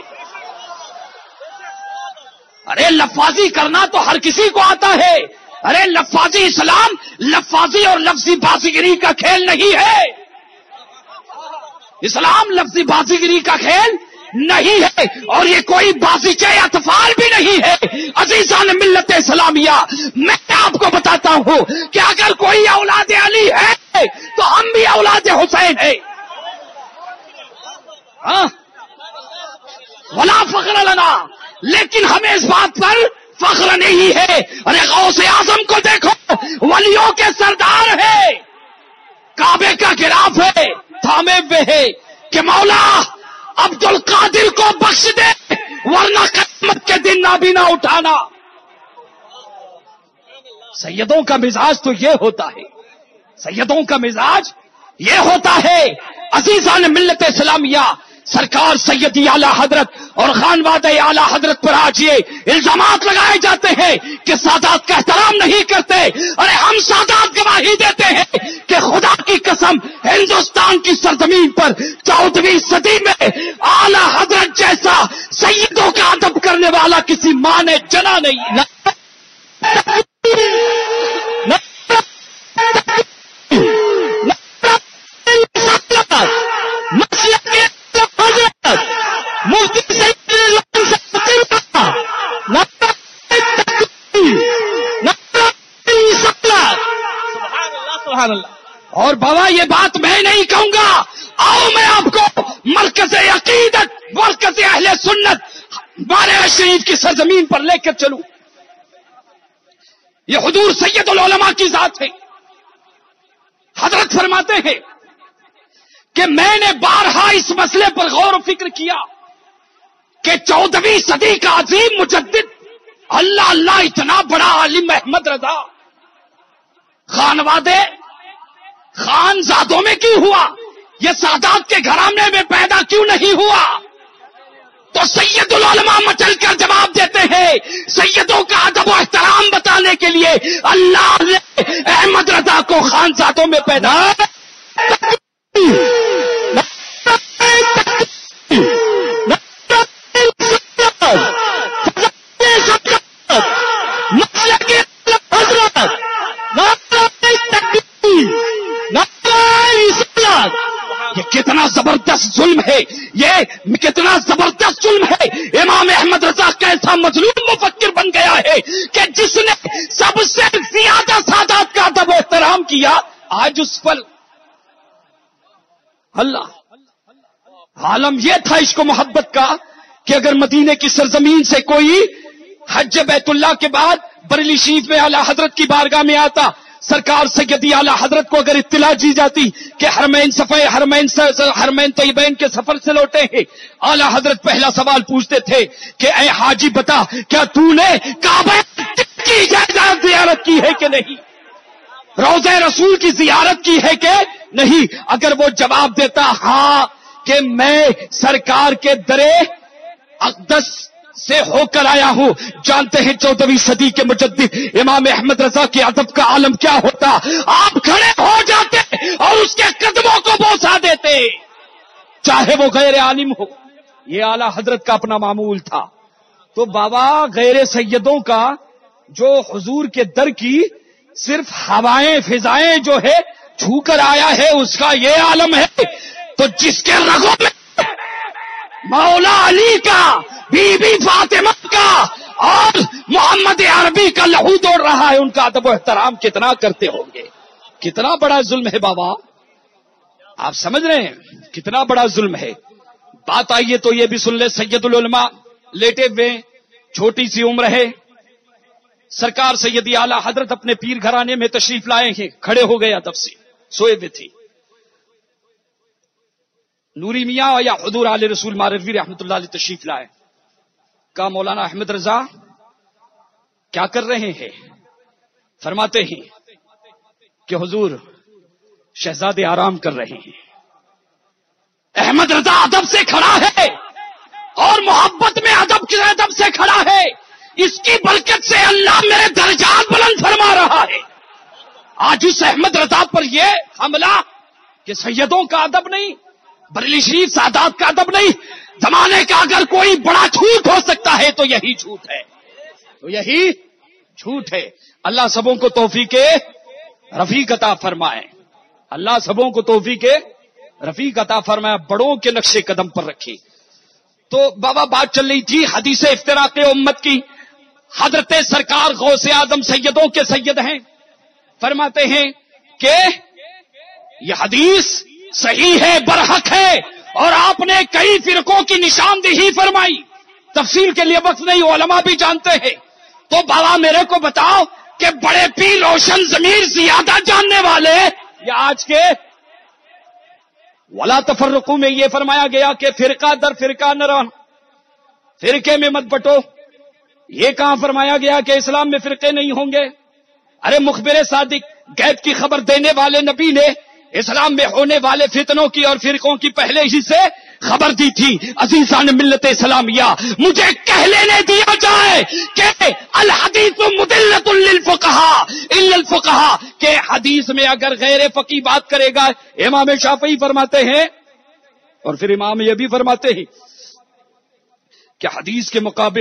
ارے لفاظی کرنا تو ہر کسی کو آتا ہے. ارے لفاظی اسلام لفاظی اور لفظی بازیگری کا کھیل نہیں ہے. اسلام لفظی بازیگری کا کھیل نہیں ہے، اور یہ کوئی بازیچے اطفال بھی نہیں ہے. عزیزان ملت اسلامیہ، میں آپ کو بتاتا ہوں کہ اگر کوئی اولاد علی ہے تو ہم بھی اولاد حسین ہیں. ولا فخر لنا، لیکن ہمیں اس بات پر فخر نہیں ہے. ارے غوث اعظم کو دیکھو، ولیوں کے سردار ہے، کعبے کا غلاف ہے، تھامے ہوئے ہے کہ مولا عبد القادر کو بخش دے ورنہ قیامت کے دن نابینا اٹھانا. سیدوں کا مزاج تو یہ ہوتا ہے، سیدوں کا مزاج یہ ہوتا ہے. عزیزان ملت اسلامیہ، سرکار سیدی اعلی حضرت اور خانوادہ اعلی حضرت پر آج یہ الزامات لگائے جاتے ہیں کہ سادات کا احترام نہیں کرتے. ارے ہم سادات گواہی دیتے ہیں کہ خدا کی قسم ہندوستان کی سرزمین پر 14ویں صدی میں اعلی حضرت جیسا سیدوں کا ادب کرنے کرنے والا کسی ماں نے جنا نہیں. اور بابا یہ بات میں نہیں کہوں گا، آؤ میں آپ کو مرکز عقیدت، مرکز اہل سنت بارہ شریف کی سرزمین پر لے کر چلوں. یہ حضور سید العلماء کی ذات ہے. حضرت فرماتے ہیں کہ میں نے بارہا اس مسئلے پر غور و فکر کیا کہ 14ویں صدی کا عظیم مجدد اللہ اللہ اتنا بڑا عالم احمد رضا خانوادے خانزادوں میں کیوں ہوا؟ یہ سادات کے گھرانے میں پیدا کیوں نہیں ہوا؟ تو سید العلماء مچل کر جواب دیتے ہیں، سیدوں کا ادب و احترام بتانے کے لیے اللہ نے احمد رضا کو خانزادوں میں پیدا یہ کتنا زبردست ظلم ہے، یہ کتنا زبردست ظلم ہے. امام احمد رضا کیسا مظلوم مفکر بن گیا ہے کہ جس نے سب سے زیادہ سادات کا ادب و احترام کیا، آج اس پر اللہ عالم یہ تھا عشق و محبت کا کہ اگر مدینے کی سرزمین سے کوئی حج بیت اللہ کے بعد بریلی شریف میں اعلی حضرت کی بارگاہ میں آتا، سرکار سیدی اعلی حضرت کو اگر اطلاع دی جاتی کہ حرمین طیبین کے سفر سے لوٹے ہیں، اعلی حضرت پہلا سوال پوچھتے تھے کہ اے حاجی بتا، کیا تو نے کعبہ کی زیارت کی ہے کہ نہیں؟ روضہ رسول کی زیارت کی ہے کہ نہیں؟ اگر وہ جواب دیتا ہاں کہ میں سرکار کے درے اقدس سے ہو کر آیا ہوں، جانتے ہیں 14ویں صدی کے مجدد امام احمد رضا کے ادب کا عالم کیا ہوتا؟ آپ کھڑے ہو جاتے اور اس کے قدموں کو بوسا دیتے، چاہے وہ غیر عالم ہو. یہ اعلی حضرت کا اپنا معمول تھا. تو بابا غیر سیدوں کا جو حضور کے در کی صرف ہوائیں فضائیں جو ہے چھو کر آیا ہے، اس کا یہ عالم ہے. تو جس کے رگوں میں مولا علی کا، بی بی فاطمہ کا اور محمد عربی کا لہو دوڑ رہا ہے، ان کا ادب و احترام کتنا کرتے ہوں گے؟ کتنا بڑا ظلم ہے بابا، آپ سمجھ رہے ہیں کتنا بڑا ظلم ہے. بات آئیے تو یہ بھی سن لے، سید العلماء لیٹے ہوئے، چھوٹی سی عمر ہے، سرکار سیدی اعلی حضرت اپنے پیر گھرانے میں تشریف لائے ہیں، کھڑے ہو گئے ادب سے، سوئے ہوئے تھے. نوری میاں یا حضور علیہ رسول ماروی رحمت اللہ علیہ تشریف لائے. کہا مولانا احمد رضا کیا کر رہے ہیں؟ فرماتے ہیں کہ حضور شہزادے آرام کر رہے ہیں. احمد رضا ادب سے کھڑا ہے اور محبت میں ادب سے کھڑا ہے. اس کی برکت سے اللہ میرے درجات بلند فرما رہا ہے. آج اس احمد رضا پر یہ حملہ کہ سیدوں کا ادب نہیں، بریلی شریف سادات کا ادب نہیں. زمانے کا اگر کوئی بڑا جھوٹ ہو سکتا ہے تو یہی جھوٹ ہے، تو یہی جھوٹ ہے. اللہ سبوں کو توفیق رفیق عطا فرمائے، اللہ سبوں کو توفیق رفیق عطا فرمائے، بڑوں کے نقش قدم پر رکھے. تو بابا بات چل رہی تھی حدیث افتراق امت کی. حضرت سرکار غوث اعظم سیدوں کے سید ہیں. فرماتے ہیں کہ یہ حدیث صحیح ہے، برحق ہے، اور آپ نے کئی فرقوں کی نشاندہی فرمائی. تفصیل کے لیے وقت نہیں، علماء بھی جانتے ہیں. تو بابا میرے کو بتاؤ کہ بڑے پیر روشن ضمیر زیادہ جاننے والے یا آج کے ولا تفرقوں میں یہ فرمایا گیا کہ فرقہ در فرقہ نہ رہنا، فرقے میں مت بٹو. یہ کہاں فرمایا گیا کہ اسلام میں فرقے نہیں ہوں گے؟ ارے مخبر صادق غیب کی خبر دینے والے نبی نے اسلام میں ہونے والے فتنوں کی اور فرقوں کی پہلے ہی سے خبر دی تھی. عزیزان ملت اسلامیہ، مجھے کہہ لینے دیا جائے کہ الحدیث مدلۃ للفقہاء الا الفقہاء، کہ حدیث میں اگر غیر فقی بات کرے گا، امام شافعی فرماتے ہیں اور پھر امام یہ بھی فرماتے ہیں کہ حدیث کے مقابل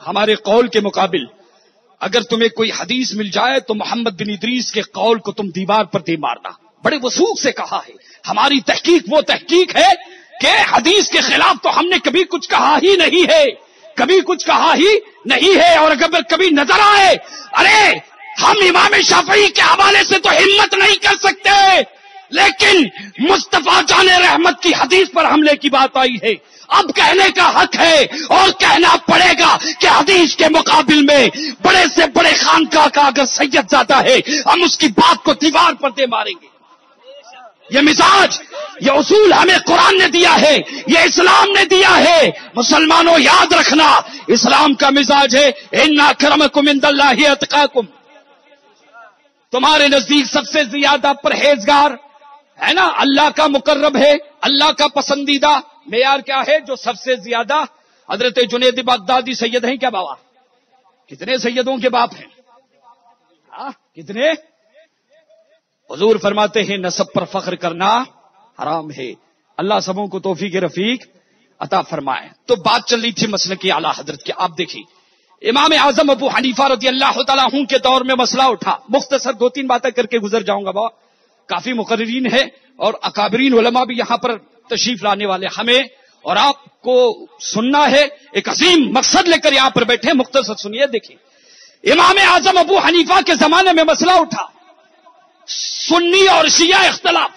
ہمارے قول کے مقابل اگر تمہیں کوئی حدیث مل جائے تو محمد بن ادریس کے قول کو تم دیوار پر دے مارنا. بڑے وثوق سے کہا ہے. ہماری تحقیق وہ تحقیق ہے کہ حدیث کے خلاف تو ہم نے کبھی کچھ کہا ہی نہیں ہے, کبھی کچھ کہا ہی نہیں ہے. اور اگر کبھی نظر آئے, ارے ہم امام شافعی کے حوالے سے تو ہمت نہیں کر سکتے, لیکن مصطفیٰ جان رحمت کی حدیث پر حملے کی بات آئی ہے, اب کہنے کا حق ہے اور کہنا پڑے گا کہ حدیث کے مقابل میں بڑے سے بڑے خانقاہ کا اگر سید زیادہ ہے, ہم اس کی بات کو دیوار پر دے ماریں گے. یہ مزاج, یہ اصول ہمیں قرآن نے دیا ہے, یہ اسلام نے دیا ہے. مسلمانوں یاد رکھنا, اسلام کا مزاج ہے ان اکرمکم عند اللہ اتقاکم. تمہارے نزدیک سب سے زیادہ پرہیزگار ہے نا, اللہ کا مقرب ہے, اللہ کا پسندیدہ معیار کیا ہے؟ جو سب سے زیادہ. حضرت جنید بغدادی سید ہیں کیا بابا؟ کتنے سیدوں کے باپ ہیں؟ کتنے؟ حضور فرماتے ہیں نسب پر فخر کرنا حرام ہے. اللہ سبوں کو توفیق رفیق عطا فرمائے. تو بات چل رہی تھی مسلک کی اعلیٰ حضرت کی. آپ دیکھیے امام اعظم ابو حنیفہ رضی اللہ تعالیٰ عنہ کے دور میں مسئلہ اٹھا. مختصر 2-3 باتیں کر کے گزر جاؤں گا بابا. کافی مقررین ہے اور اکابرین علماء بھی یہاں پر تشریف لانے والے. ہمیں اور آپ کو سننا ہے, ایک عظیم مقصد لے کر یہاں پر بیٹھے. مختصر سنیے. دیکھیں امام اعظم ابو حنیفہ کے زمانے میں مسئلہ اٹھا, سنی اور شیعہ اختلاف.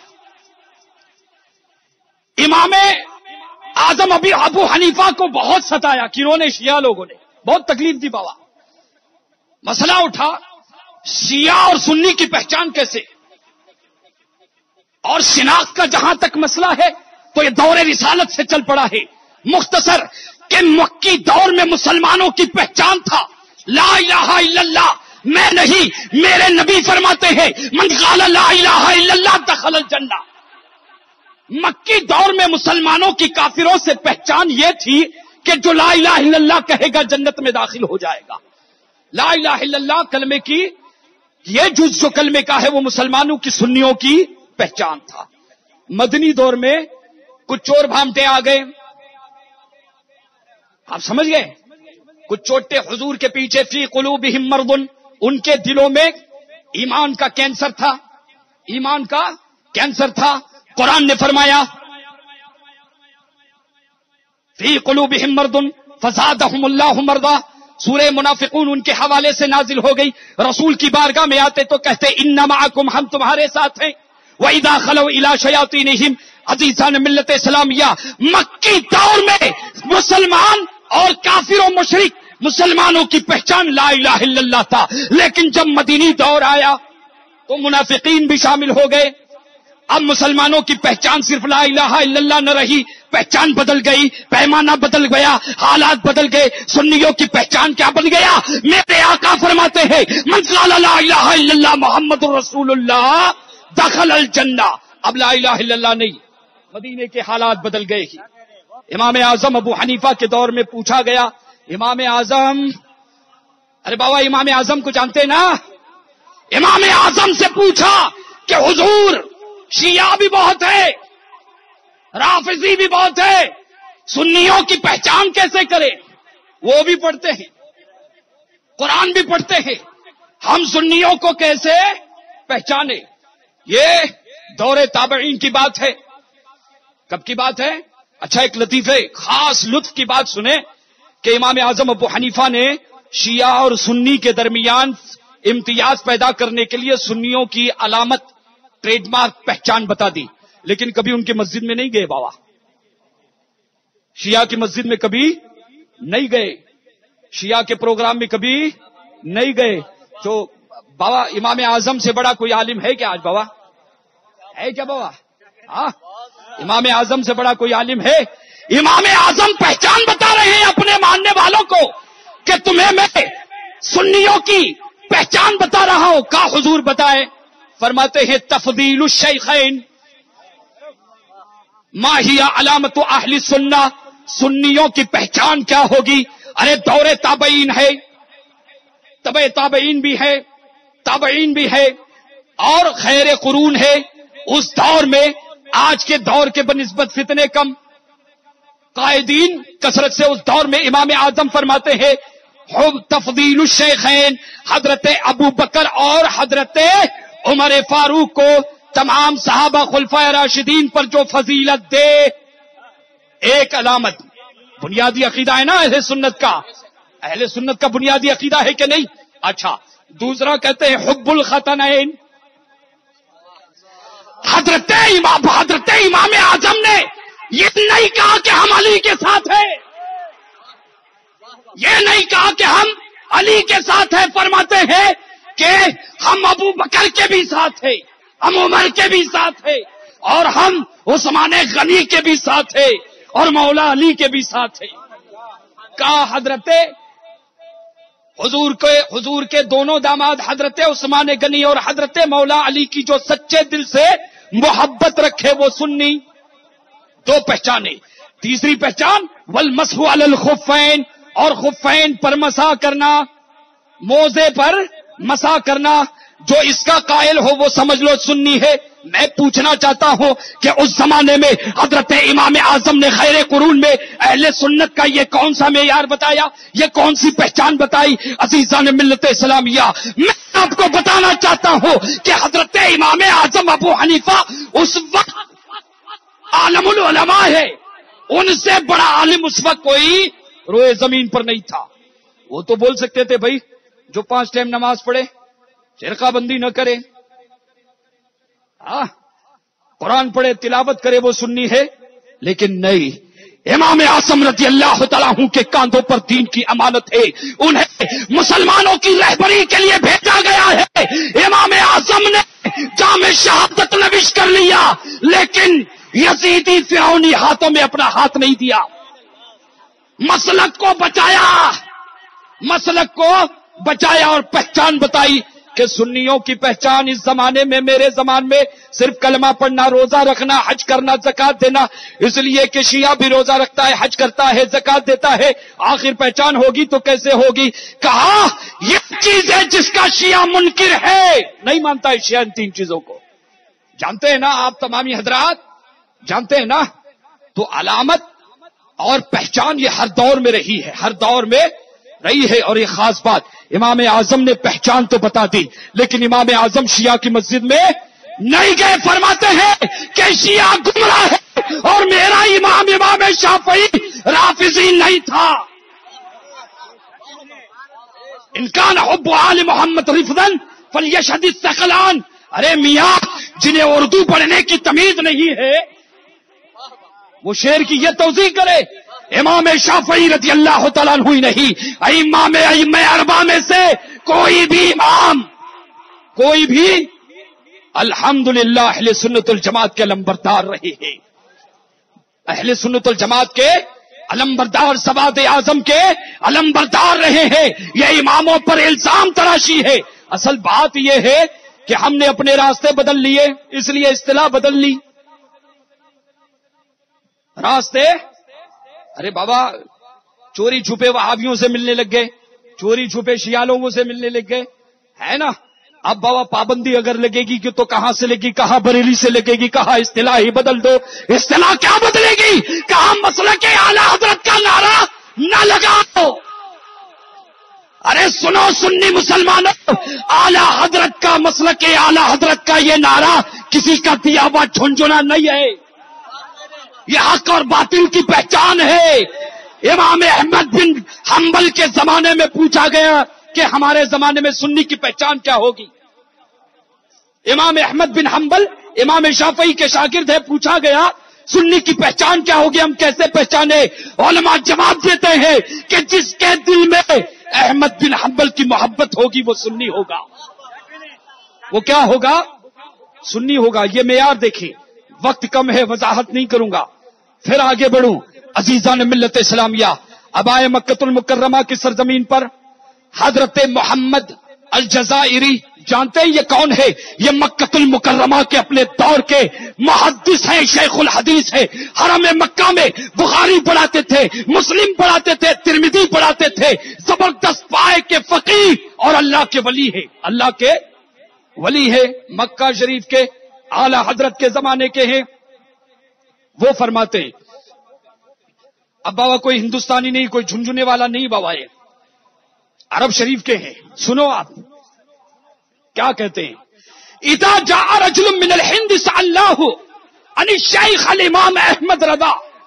امام اعظم ابو حنیفہ کو بہت ستایا. کنہوں نے؟ شیعہ لوگوں نے. بہت تکلیف دی بابا. مسئلہ اٹھا شیعہ اور سنی کی پہچان کیسے, اور شناخت کا جہاں تک مسئلہ ہے تو یہ دور رسالت سے چل پڑا ہے. مختصر کہ مکی دور میں مسلمانوں کی پہچان تھا لا الہ الا اللہ, میں نہیں, میرے نبی فرماتے ہیں من قال لا الہ الا اللہ دخل الجنہ. مکی دور میں مسلمانوں کی کافروں سے پہچان یہ تھی کہ جو لا الہ الا اللہ کہے گا جنت میں داخل ہو جائے گا. لا الہ الا اللہ کلمے کی یہ جز جو کلمے کا ہے وہ مسلمانوں کی سنیوں کی پہچان تھا. مدنی دور میں کچھ چور بھامٹے آ گئے, آپ سمجھ گئے, کچھ چوٹے حضور کے پیچھے. فی قلوبہم مرض, ان کے دلوں میں ایمان کا کینسر تھا, ایمان کا کینسر تھا. قرآن نے فرمایا فی قلوبہم مرض فزادہم اللہ مرضا. سورہ منافقون ان کے حوالے سے نازل ہو گئی. رسول کی بارگاہ میں آتے تو کہتے ان معکم, ہم تمہارے ساتھ ہیں. وَإِذَا خَلَوْا إِلَىٰ شَيَاطِينِهِمْ عزیزان ملت اسلامیہ. مکی دور میں مسلمان اور کافر و مشرک مسلمانوں کی پہچان لا الہ الا اللہ تھا, لیکن جب مدینی دور آیا تو منافقین بھی شامل ہو گئے. اب مسلمانوں کی پہچان صرف لا الہ الا اللہ نہ رہی, پہچان بدل گئی, پیمانہ بدل گیا, حالات بدل گئے. سنیوں کی پہچان کیا بن گیا؟ میرے آقا فرماتے ہیں من قال لا الہ الا اللہ محمد رسول اللہ دخل الجنہ. اب لا الہ الا اللہ نہیں, مدینے کے حالات بدل گئے ہی. امام اعظم ابو حنیفہ کے دور میں پوچھا گیا, امام اعظم, ارے بابا امام اعظم کو جانتے نا, امام اعظم سے پوچھا کہ حضور شیعہ بھی بہت ہے, رافضی بھی بہت ہے, سنیوں کی پہچان کیسے کریں؟ وہ بھی پڑھتے ہیں, قرآن بھی پڑھتے ہیں, ہم سنیوں کو کیسے پہچانے؟ یہ دور تابعین کی بات ہے. کب کی بات ہے؟ اچھا ایک لطیفے خاص لطف کی بات سنیں کہ امام اعظم ابو حنیفہ نے شیعہ اور سنی کے درمیان امتیاز پیدا کرنے کے لیے سنیوں کی علامت, ٹریڈ مارک, پہچان بتا دی, لیکن کبھی ان کی مسجد میں نہیں گئے بابا. شیعہ کی مسجد میں کبھی نہیں گئے, شیعہ کے پروگرام میں کبھی نہیں گئے. تو بابا امام اعظم سے بڑا کوئی عالم ہے کیا آج بابا؟ ہے کیا بابا؟ ہاں, امام اعظم سے بڑا کوئی عالم ہے؟ امام اعظم پہچان بتا رہے ہیں اپنے ماننے والوں کو کہ تمہیں میں سنیوں کی پہچان بتا رہا ہوں. کا حضور بتائے؟ فرماتے ہیں تفضیل الشیخین ما ہی علامت اہل سنہ. سنیوں کی پہچان کیا ہوگی؟ ارے دور تابعین ہے, تبع تابعین بھی ہے, تابعین بھی ہے, اور خیر قرون ہے. اس دور میں آج کے دور کے بنسبت فتنے کم, قائدین کثرت سے. اس دور میں امام اعظم فرماتے ہیں تفضیل الشیخین، حضرت ابو بکر اور حضرت عمر فاروق کو تمام صحابہ خلفائے راشدین پر جو فضیلت دے. ایک علامت بنیادی عقیدہ ہے نا اہل سنت کا، اہل سنت کا بنیادی عقیدہ ہے کہ نہیں؟ اچھا، دوسرا کہتے ہیں حب الختنین. حضرت امام اعظم نے یہ نہیں کہا کہ ہم علی کے ساتھ ہیں، یہ نہیں کہا کہ ہم علی کے ساتھ ہیں، فرماتے ہیں کہ ہم ابو بکر کے بھی ساتھ ہیں، ہم عمر کے بھی ساتھ ہیں، اور ہم عثمان غنی کے بھی ساتھ ہیں، اور مولا علی کے بھی ساتھ ہیں. کہا حضور کے دونوں داماد حضرت عثمان غنی اور حضرت مولا علی کی جو سچے دل سے محبت رکھے وہ سنی. دو پہچانے. تیسری پہچان والمسح علی الخفین، اور خفین پر مسح کرنا، موزے پر مسح کرنا. جو اس کا قائل ہو وہ سمجھ لو سنی ہے. میں پوچھنا چاہتا ہوں کہ اس زمانے میں حضرت امام اعظم نے خیر قرون میں اہل سنت کا یہ کون سا معیار بتایا، یہ کون سی پہچان بتائی؟ عزیزان ملت اسلامیہ، میں آپ کو بتانا چاہتا ہوں کہ حضرت امام اعظم ابو حنیفہ اس وقت عالم العلماء ہے، ان سے بڑا عالم اس وقت کوئی روئے زمین پر نہیں تھا. وہ تو بول سکتے تھے بھائی جو 5 ٹائم نماز پڑھے، فرقہ بندی نہ کرے، قرآن پڑھے، تلاوت کرے، وہ سنی ہے. لیکن نہیں، امام اعظم رضی اللہ تعالیٰ عنہ کے کاندھوں پر دین کی امانت ہے، انہیں مسلمانوں کی رہبری کے لیے بھیجا گیا ہے. امام اعظم نے جام شہادت نوش کر لیا، لیکن یزیدی فرعونی ہاتھوں میں اپنا ہاتھ نہیں دیا. مسلک کو بچایا اور پہچان بتائی کہ سنیوں کی پہچان اس زمانے میں، میرے زمان میں، صرف کلمہ پڑھنا، روزہ رکھنا، حج کرنا، زکات دینا. اس لیے کہ شیعہ بھی روزہ رکھتا ہے، حج کرتا ہے، زکات دیتا ہے. آخر پہچان ہوگی تو کیسے ہوگی؟ کہا یہ چیز ہے جس کا شیعہ منکر ہے، نہیں مانتا ہے شیعہ ان 3 چیزوں کو. جانتے ہیں نا آپ تمامی حضرات، جانتے ہیں نا؟ تو علامت اور پہچان یہ ہر دور میں رہی ہے، ہر دور میں رہی ہے. اور یہ خاص بات، امام اعظم نے پہچان تو بتا دی، لیکن امام اعظم شیعہ کی مسجد میں نہیں گئے. فرماتے ہیں کہ شیعہ گمراہ ہے اور میرا امام شافعی رافضی نہیں تھا. ان کان حب آل محمد رفضاً فلیشہد الثقلان. ارے میاں، جنہیں اردو پڑھنے کی تمیز نہیں ہے وہ شعر کی یہ توضیح کرے. امام شافعی رضی اللہ تعالیٰ عنہ ہی نہیں، ائمہ اربعہ میں سے کوئی بھی الحمدللہ اہل سنت الجماعت کے علمبردار رہے ہیں. اہل سنت الجماعت کے علمبردار، سواد اعظم کے علمبردار رہے ہیں. یہ اماموں پر الزام تراشی ہے. اصل بات یہ ہے کہ ہم نے اپنے راستے بدل لیے، اس لیے اصطلاح بدل لی. راستے، ارے بابا چوری چھپے وہابیوں سے ملنے لگ گئے، چوری چھپے شیعہ لوگوں سے ملنے لگ گئے، ہے نا؟ اب بابا پابندی اگر لگے گی کہ تو کہاں سے لگے گی؟ کہاں بریلی سے لگے گی؟ کہاں اصطلاح ہی بدل دو. اصطلاح کیا بدلے گی؟ کہاں مسلک اعلی حضرت کا نعرہ نہ لگاؤ. ارے سنو سنی مسلمانوں، اعلی حضرت کا مسلک اعلی حضرت کا یہ نعرہ کسی کا دیا ہوا جھنجھنا نہیں ہے، یہ حق اور باطل کی پہچان ہے. امام احمد بن حنبل کے زمانے میں پوچھا گیا کہ ہمارے زمانے میں سنی کی پہچان کیا ہوگی. امام احمد بن حنبل امام شافعی کے شاگرد ہے، پوچھا گیا سنی کی پہچان کیا ہوگی، ہم کیسے پہچانے؟ علماء جواب دیتے ہیں کہ جس کے دل میں احمد بن حنبل کی محبت ہوگی وہ سنی ہوگا. وہ کیا ہوگا؟ سنی ہوگا. یہ معیار دیکھیں، وقت کم ہے، وضاحت نہیں کروں گا، پھر آگے بڑھوں. عزیزان ملت اسلامیہ، اب آئے مکۃ المکرمہ کی سرزمین پر. حضرت محمد الجزائری، جانتے ہیں یہ کون ہے؟ یہ مکۃ المکرمہ کے اپنے دور کے محدث ہیں، شیخ الحدیث ہیں. حرم مکہ میں بخاری پڑھاتے تھے، مسلم پڑھاتے تھے، ترمذی پڑھاتے تھے. زبردست پائے کے فقیہ اور اللہ کے ولی ہے، اللہ کے ولی ہے. مکہ شریف کے اعلی حضرت کے زمانے کے ہیں. وہ فرماتے ہیں، اب بابا کوئی ہندوستانی نہیں، کوئی جھنجھنے والا نہیں بابا، یہ عرب شریف کے ہیں. سنو آپ کیا کہتے ہیں. اذا جاء رجل من الہند سألناہ عن الشیخ الامام احمد رضا.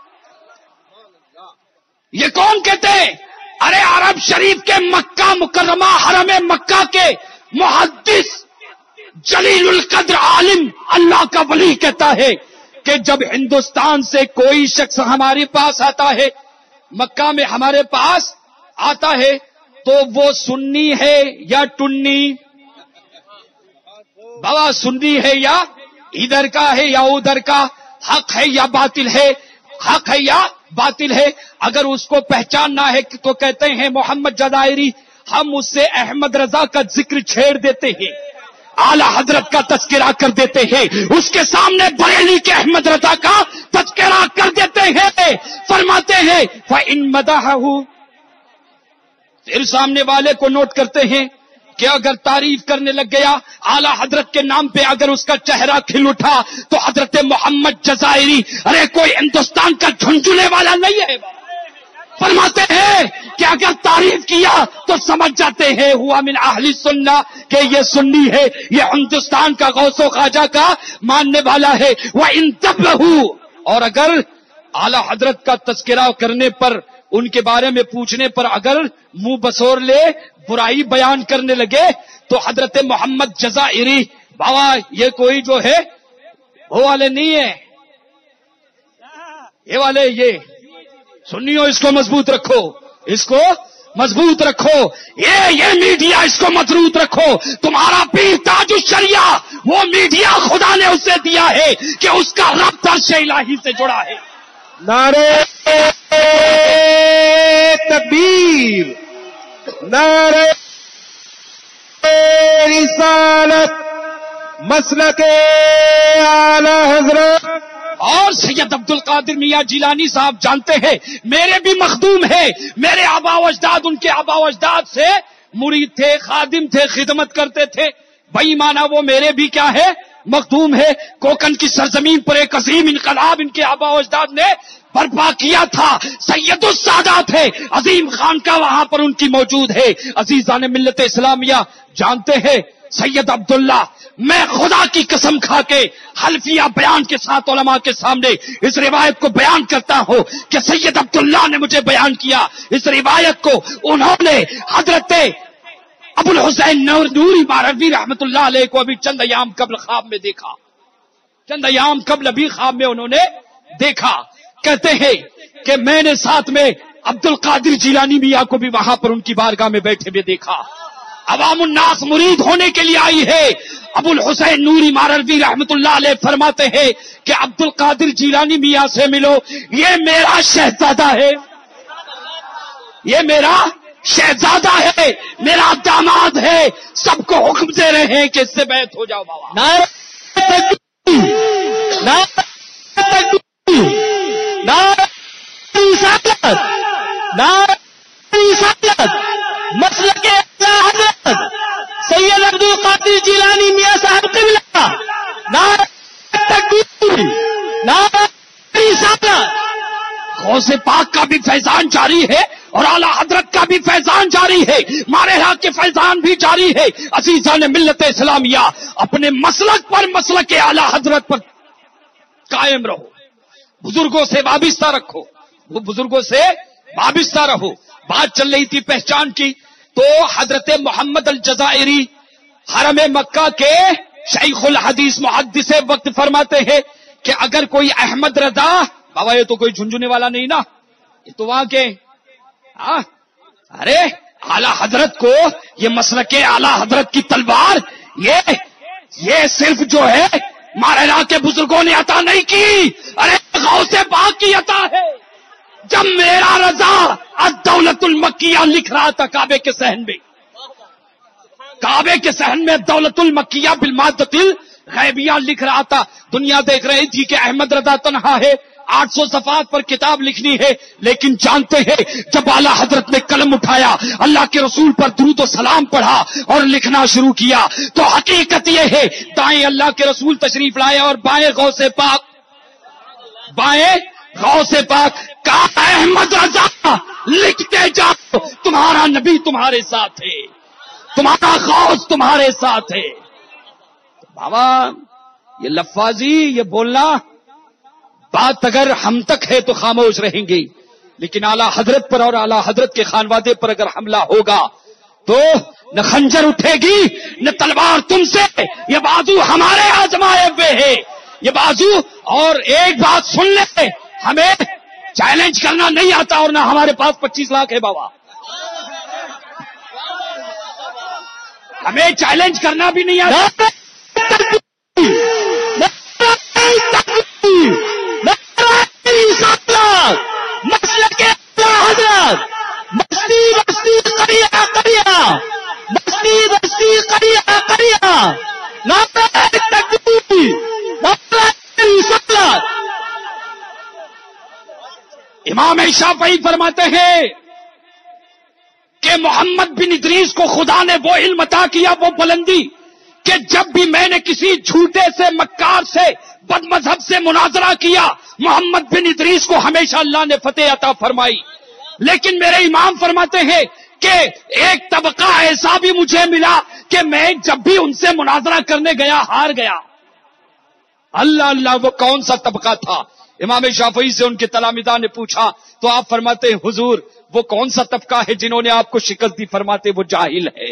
یہ کون کہتے ہیں؟ ارے عرب شریف کے مکہ مکرمہ حرم مکہ کے محدث جلیل القدر عالم اللہ کا ولی کہتا ہے کہ جب ہندوستان سے کوئی شخص ہمارے پاس آتا ہے، مکہ میں ہمارے پاس آتا ہے، تو وہ سنی ہے یا ٹنی؟ بابا سنی ہے یا ادھر کا ہے یا ادھر کا، حق ہے یا باطل ہے، حق ہے یا باطل ہے. اگر اس کو پہچاننا ہے تو کہتے ہیں محمد جزائری، ہم اس سے احمد رضا کا ذکر چھیڑ دیتے ہیں، اعلی حضرت کا تذکرہ کر دیتے ہیں، اس کے سامنے بریلی کے احمد رضا کا تذکرہ کر دیتے ہیں. فرماتے ہیں فَإِن مَدَحَهُ، پھر سامنے والے کو نوٹ کرتے ہیں کہ اگر تعریف کرنے لگ گیا اعلی حضرت کے نام پہ، اگر اس کا چہرہ کھل اٹھا تو حضرت محمد جزائری ارے کوئی ہندوستان کا جھنجھنے والا نہیں ہے. فرماتے ہیں کہ اگر تعریف کیا تو سمجھ جاتے ہیں ہوا من اہل سنہ، کہ یہ سنی ہے، یہ ہندوستان کا غوث و خواجہ کا ماننے والا ہے. وَإِن تَبْلَهُ، اور اگر اعلی حضرت کا تذکرہ کرنے پر، ان کے بارے میں پوچھنے پر اگر منہ بسور لے، برائی بیان کرنے لگے، تو حضرت محمد جزائری بابا یہ کوئی جو ہے وہ والے نہیں ہے، یہ والے یہ سنیوں، اس کو مضبوط رکھو، اس کو مضبوط رکھو، یہ میڈیا اس کو مضبوط رکھو. تمہارا پیر تاج الشریعہ وہ میڈیا خدا نے اسے دیا ہے کہ اس کا ربط عرش الہی سے جڑا ہے. نعرے تکبیر، نعرے رسالت، مسلک اعلی حضرت. اور سید عبد القادر میاں جیلانی صاحب جانتے ہیں میرے بھی مخدوم ہیں، میرے آبا و اجداد ان کے آبا و اجداد سے مرید تھے، خادم تھے، خدمت کرتے تھے. بھائی مانا وہ میرے بھی کیا ہے مخدوم ہے. کوکن کی سرزمین پر ایک عظیم انقلاب ان کے آبا و اجداد نے برپا کیا تھا. سید السادات ہے، عظیم خانقاہ وہاں پر ان کی موجود ہے. عزیزان ملت اسلامیہ جانتے ہیں سید عبداللہ، میں خدا کی قسم کھا کے حلفیہ بیان کے ساتھ علماء کے سامنے اس روایت کو بیان کرتا ہوں کہ سید عبداللہ نے مجھے بیان کیا. اس روایت کو انہوں نے حضرت ابو الحسین نوری ماروی رحمت اللہ علیہ کو ابھی چند ایام قبل خواب میں دیکھا، چند ایام قبل ابھی خواب میں انہوں نے دیکھا. کہتے ہیں کہ میں نے ساتھ میں عبد القادر جیلانی میاں کو بھی وہاں پر ان کی بارگاہ میں بیٹھے ہوئے دیکھا. عوام الناس مرید ہونے کے لیے آئی ہے. ابو الحسین نوری ماروی رحمت اللہ علیہ فرماتے ہیں کہ عبد القادر جیلانی میاں سے ملو، یہ میرا شہزادہ ہے، یہ میرا شہزادہ ہے، میرا داماد ہے. سب کو حکم دے رہے ہیں کہ اس سے بیعت ہو جاؤ. بابا نعرہ تکبیر، نعرہ تکبیر، نعرہ رسالت، نعرہ رسالت، مسلک اعلی حضرت سید عبد القادر جیلانی میاں صاحب قبلہ. نعرہ تکبیر، نعرہ رسالت. غوث پاک کا بھی فیضان جاری ہے اور اعلی حضرت کا بھی فیضان جاری ہے، مارحا کے فیضان بھی جاری ہے. عزیزان ملت اسلامیہ اپنے مسلک پر، مسلک اعلی حضرت پر قائم رہو، بزرگوں سے وابستہ رکھو، وہ بزرگوں سے وابستہ رہو. بات چل رہی تھی پہچان کی، تو حضرت محمد الجزائری حرم مکہ کے شیخ الحدیث محدث وقت فرماتے ہیں کہ اگر کوئی احمد رضا، بابا یہ تو کوئی جھنجھنے والا نہیں نا، یہ تو وہاں کے ارے اعلی حضرت کو یہ مسلک اعلی حضرت کی تلوار یہ صرف جو ہے مارحا کے بزرگوں نے عطا نہیں کی، ارے غوث پاک کی عطا ہے. جب میرا رضا الدولت المکیہ لکھ رہا تھا کعبے کے صحن میں، کعبے کے صحن میں دولت المکیہ بالمادۃ الغیبیہ لکھ رہا تھا، دنیا دیکھ رہی تھی کہ احمد رضا تنہا ہے، 800 صفحات پر کتاب لکھنی ہے. لیکن جانتے ہیں جب اعلی حضرت نے قلم اٹھایا، اللہ کے رسول پر درود و سلام پڑھا اور لکھنا شروع کیا، تو حقیقت یہ ہے دائیں اللہ کے رسول تشریف لائے اور بائیں غوث پاک، بائیں غوث پاک کا احمد رضا لکھتے جاؤ تمہارا نبی تمہارے ساتھ ہے، تمہارا غوث تمہارے ساتھ ہے. بابا یہ لفاظی، یہ بولنا، بات اگر ہم تک ہے تو خاموش رہیں گے، لیکن اعلیٰ حضرت پر اور اعلیٰ حضرت کے خانوادے پر اگر حملہ ہوگا تو نہ خنجر اٹھے گی نہ تلوار تم سے، یہ بازو ہمارے آزمائے ہوئے ہیں، یہ بازو. اور ایک بات سن لے، ہمیں چیلنج کرنا نہیں آتا اور نہ ہمارے پاس 25 لاکھ ہے بابا، ہمیں چیلنج کرنا بھی نہیں آتا. مسلک حضرت بستی بستی قریہ قریہ، بستی بستی قریہ قریہ، نعرہ تکبیر، نعرہ رسالت. امام شافعی فرماتے ہیں کہ محمد بن ادریس کو خدا نے وہ علم عطا کیا، وہ بلندی، کہ جب بھی میں نے کسی جھوٹے سے، مکار سے، بد مذہب سے مناظرہ کیا، محمد بن ادریس کو ہمیشہ اللہ نے فتح عطا فرمائی. لیکن میرے امام فرماتے ہیں کہ ایک طبقہ ایسا بھی مجھے ملا کہ میں جب بھی ان سے مناظرہ کرنے گیا ہار گیا. اللہ اللہ، وہ کون سا طبقہ تھا؟ امام شافعی سے ان کے تلامذہ نے پوچھا تو آپ فرماتے ہیں حضور وہ کون سا طبقہ ہے جنہوں نے آپ کو شکست دی؟ فرماتے وہ جاہل ہے.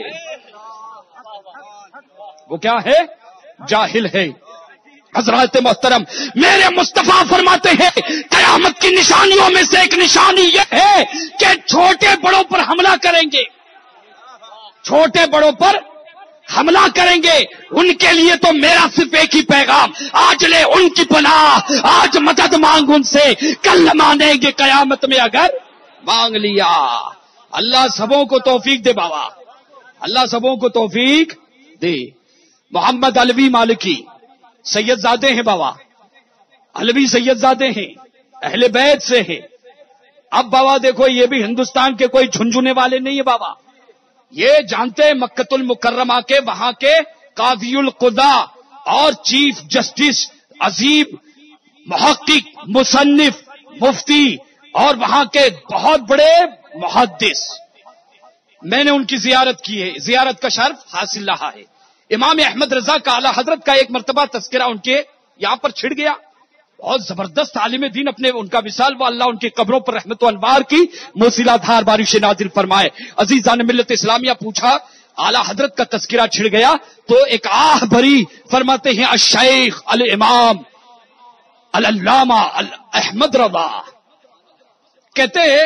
وہ کیا ہے؟ جاہل ہے. حضرات محترم، میرے مصطفیٰ فرماتے ہیں قیامت کی نشانیوں میں سے ایک نشانی یہ ہے کہ چھوٹے بڑوں پر حملہ کریں گے، چھوٹے بڑوں پر حملہ کریں گے. ان کے لیے تو میرا صرف ایک ہی پیغام، آج لے ان کی پناہ، آج مدد مانگ ان سے، کل مانیں گے قیامت میں اگر مانگ لیا. اللہ سبوں کو توفیق دے بابا، اللہ سبوں کو توفیق دے. محمد علوی مالکی سید زادے ہیں بابا، علوی سید زادے ہیں، اہل بیت سے ہیں. اب بابا دیکھو یہ بھی ہندوستان کے کوئی جھنجھنے والے نہیں ہیں بابا، یہ جانتے ہیں مکۃ المکرمہ کے وہاں کے قاضی القضاء اور چیف جسٹس، عظیم محقق، مصنف، مفتی اور وہاں کے بہت بڑے محدث. میں نے ان کی زیارت کی ہے، زیارت کا شرف حاصل رہا ہے. امام احمد رضا کا اعلیٰ حضرت کا ایک مرتبہ تذکرہ ان کے یہاں پر چھڑ گیا. بہت زبردست عالم دین، اپنے ان کا وصال، وہ اللہ ان کی قبروں پر رحمت و انوار کی موسیلا دھار بارش نازل فرمائے. عزیزان ملت اسلامیہ، پوچھا اعلیٰ حضرت کا تذکرہ چھڑ گیا تو ایک آہ بھری فرماتے ہیں الشیخ الامام العلامہ احمد رضا، کہتے ہیں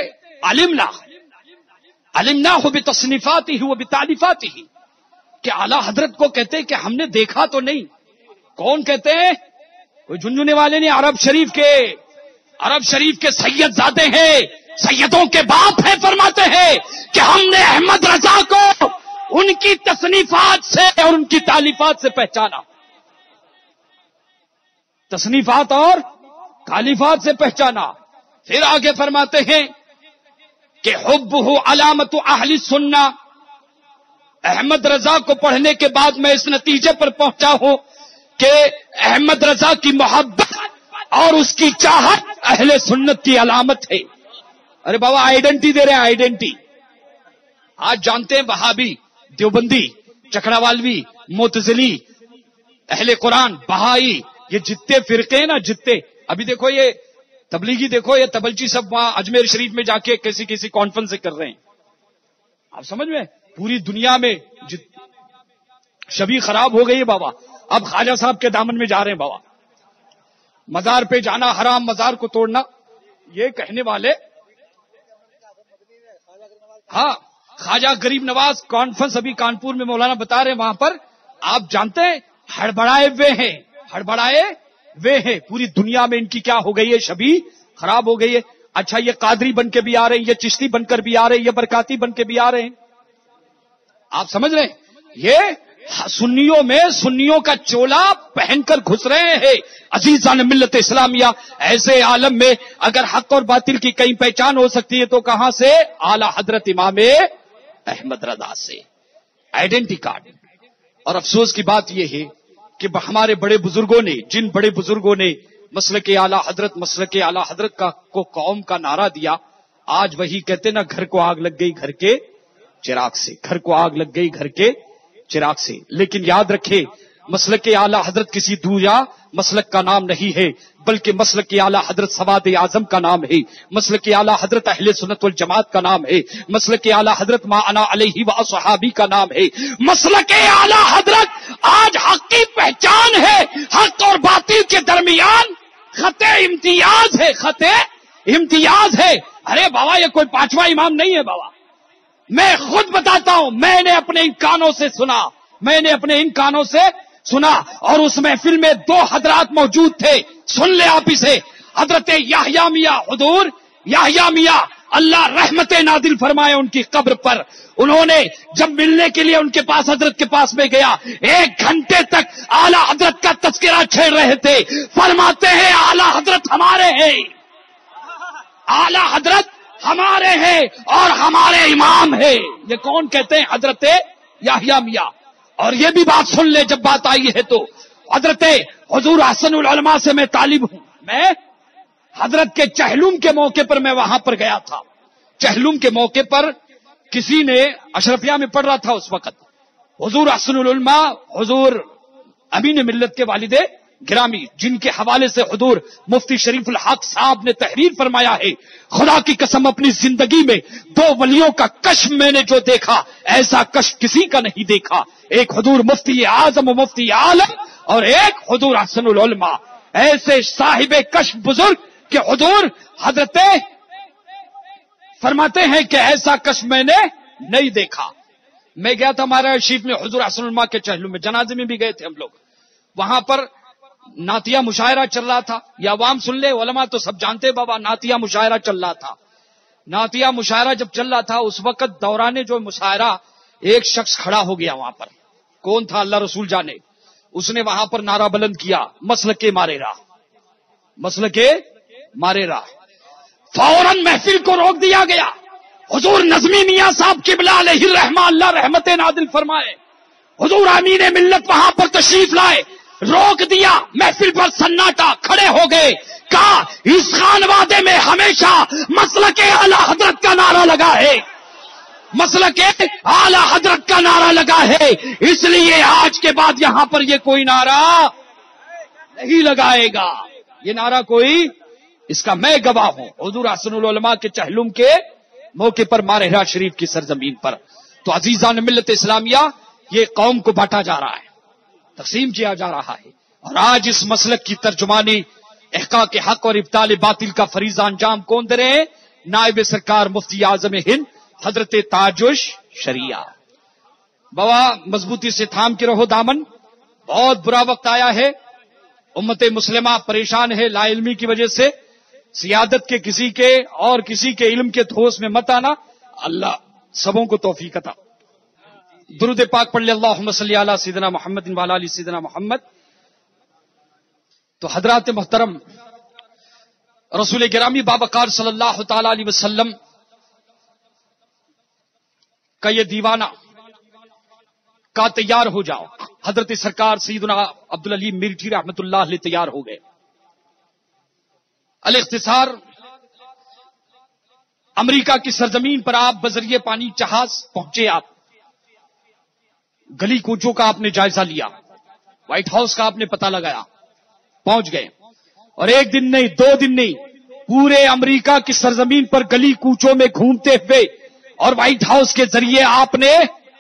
علمنا بتصنیفاتہ و بتعلیفاتہ، کہ اعلیٰ حضرت کو کہتے ہیں کہ ہم نے دیکھا تو نہیں. کون کہتے ہیں؟ کوئی جھنجھنے والے نہیں، عرب شریف کے سید زادے ہیں، سیدوں کے باپ ہیں. فرماتے ہیں کہ ہم نے احمد رضا کو ان کی تصنیفات سے اور ان کی تالیفات سے پہچانا، تصنیفات اور تالیفات سے پہچانا. پھر آگے فرماتے ہیں کہ حبہ علامت اہل السنہ. احمد رضا کو پڑھنے کے بعد میں اس نتیجے پر پہنچا ہوں کہ احمد رضا کی محبت اور اس کی چاہت اہل سنت کی علامت ہے. ارے بابا آئیڈینٹی دے رہے ہیں، آئیڈینٹی. آج جانتے ہیں وہابی، دیوبندی، چکڑا والوی، معتزلی، اہل قرآن، بہائی، یہ جتنے فرقے ہیں نا، جتنے، ابھی دیکھو یہ تبلیغی، دیکھو یہ تبلچی سب وہاں اجمیر شریف میں جا کے کسی کانفرنس سے کر رہے ہیں. آپ سمجھ میں پوری دنیا میں شبیہ خراب ہو گئی ہے بابا. اب خواجہ صاحب کے دامن میں جا رہے ہیں بابا. مزار پہ جانا حرام، مزار کو توڑنا، یہ کہنے والے. ہاں، خواجہ غریب نواز کانفرنس ابھی کانپور میں مولانا بتا رہے ہیں، وہاں پر آپ جانتے ہیں ہڑبڑائے ہوئے ہیں. پوری دنیا میں ان کی کیا ہو گئی ہے؟ شبیہ خراب ہو گئی ہے. اچھا یہ قادری بن کے بھی آ رہے ہیں، یہ چشتی بن کر بھی آ رہے ہیں، یہ برکاتی بن کے بھی آ رہے ہیں. آپ سمجھ رہے ہیں؟ یہ سنیوں کا چولا پہن کر گھس رہے ہیں. عزیزان ملت اسلامیہ، ایسے عالم میں اگر حق اور باطل کی کہیں پہچان ہو سکتی ہے تو کہاں سے؟ اعلی حضرت امام احمد رضا سے. Identity card. اور افسوس کی بات یہ ہے کہ ہمارے بڑے بزرگوں نے، جن بڑے بزرگوں نے مسلک اعلی حضرت کو قوم کا نعرہ دیا، آج وہی کہتے نا، گھر کو آگ لگ گئی گھر کے چراغ سے، گھر کو آگ لگ گئی گھر کے چراغ سے. لیکن یاد رکھے، مسلک اعلی حضرت کسی دویا مسلک کا نام نہیں ہے، بلکہ مسلک اعلی حضرت سواد اعظم کا نام ہے، مسلک اعلی حضرت اہل سنت والجماعت کا نام ہے، مسلک اعلی حضرت ما انا علیہ و اصحابی کا نام ہے. مسلک اعلی حضرت آج حق کی پہچان ہے. حق اور باطل کے درمیان خط امتیاز ہے، خط امتیاز ہے. ارے بابا یہ کوئی پانچواں امام نہیں ہے بابا، میں خود بتاتا ہوں، میں نے اپنے ان کانوں سے سنا، میں نے اپنے ان کانوں سے سنا. اور اس محفل میں دو حضرات موجود تھے، سن لے آپ اسے. حضرت یحییٰ میاں، حضور یحییٰ میاں اللہ رحمت نادل فرمائے ان کی قبر پر. انہوں نے جب ملنے کے لیے ان کے پاس، حضرت کے پاس میں گیا، 1 گھنٹے تک اعلی حضرت کا تذکرہ چھیڑ رہے تھے. فرماتے ہیں اعلی حضرت ہمارے ہیں، اعلی حضرت ہمارے ہیں اور ہمارے امام ہے. یہ کون کہتے ہیں؟ حضرت یحییٰ میاں. اور یہ بھی بات سن لے، جب بات آئی ہے تو حضرت حضور احسن العلماء سے میں طالب ہوں. میں حضرت کے چہلم کے موقع پر میں وہاں پر گیا تھا. چہلم کے موقع پر کسی نے اشرفیہ میں پڑھ رہا تھا اس وقت، حضور احسن العلماء حضور امین ملت کے والد گرامی، جن کے حوالے سے حضور مفتی شریف الحق صاحب نے تحریر فرمایا ہے، خدا کی قسم اپنی زندگی میں 2 ولیوں کا کشف میں نے جو دیکھا، ایسا کشف کسی کا نہیں دیکھا. ایک حضور مفتی اعظم و مفتی عالم، اور ایک حضور احسن العلماء. ایسے صاحب کشف بزرگ کہ حضور حضرت فرماتے ہیں کہ ایسا کشف میں نے نہیں دیکھا. میں گیا تھا مہاراج شریف میں حضور احسن العلماء کے چہلم میں، جنازے میں بھی گئے تھے ہم لوگ. وہاں پر نعتیہ مشاعرہ چل رہا تھا. یہ عوام سن لے، علماء تو سب جانتے بابا، نعتیہ مشاعرہ چل رہا تھا. نعتیہ مشاعرہ جب چل رہا تھا اس وقت دوران جو مشاعرہ ایک شخص کھڑا ہو گیا وہاں پر. کون تھا؟ اللہ رسول جانے. اس نے وہاں پر نعرہ بلند کیا، مسلک مارے راہ، مسلک مارے راہ. فوراً محفل کو روک دیا گیا. حضور نظمی میاں صاحب قبلہ علیہ الرحمہ اللہ رحمت نادل فرمائے، حضور امین ملت وہاں پر تشریف لائے، روک دیا. محفل پر سناٹا، کھڑے ہو گئے. کہا اس خانوادے میں ہمیشہ مسلک اعلی حضرت کا نعرہ لگا ہے، مسلک اعلی حضرت کا نعرہ لگا ہے، اس لیے آج کے بعد یہاں پر یہ کوئی نعرہ نہیں لگائے گا. یہ نعرہ کوئی، اس کا میں گواہ ہوں. حضور احسن العلماء کے چہلم کے موقع پر مارہرہ شریف کی سرزمین پر. تو عزیزان ملت اسلامیہ، یہ قوم کو بانٹا جا رہا ہے، تقسیم کیا جا رہا ہے. اور آج اس مسلک کی ترجمانی، احقاق حق اور ابطال باطل کا فریضہ انجام کون دے رہے ہیں؟ نائب سرکار مفتی اعظم ہند حضرت تاج الشریعہ. بابا مضبوطی سے تھام کے رہو دامن. بہت برا وقت آیا ہے، امت مسلمہ پریشان ہے لا علمی کی وجہ سے. سیادت کے کسی کے اور کسی کے علم کے دھوس میں مت آنا. اللہ سبوں کو توفیق عطا. درود پاک پڑھ لے، اللہم صلی علی سیدنا محمد و علی آل سیدنا محمد. تو حضرات محترم، رسول گرامی بابکار صلی اللہ تعالی علیہ وسلم کا یہ دیوانہ کا تیار ہو جاؤ. حضرت سرکار سیدنا عبدالعلی میرٹھی رحمت اللہ علیہ تیار ہو گئے. الاختصار، امریکہ کی سرزمین پر آپ بذریعہ پانی جہاز پہنچے. آپ گلی کوچوں کا آپ نے جائزہ لیا، وائٹ ہاؤس کا آپ نے پتہ لگایا، پہنچ گئے. اور 1 دن نہیں، 2 دن نہیں، پورے امریکہ کی سرزمین پر گلی کوچوں میں گھومتے ہوئے اور وائٹ ہاؤس کے ذریعے آپ نے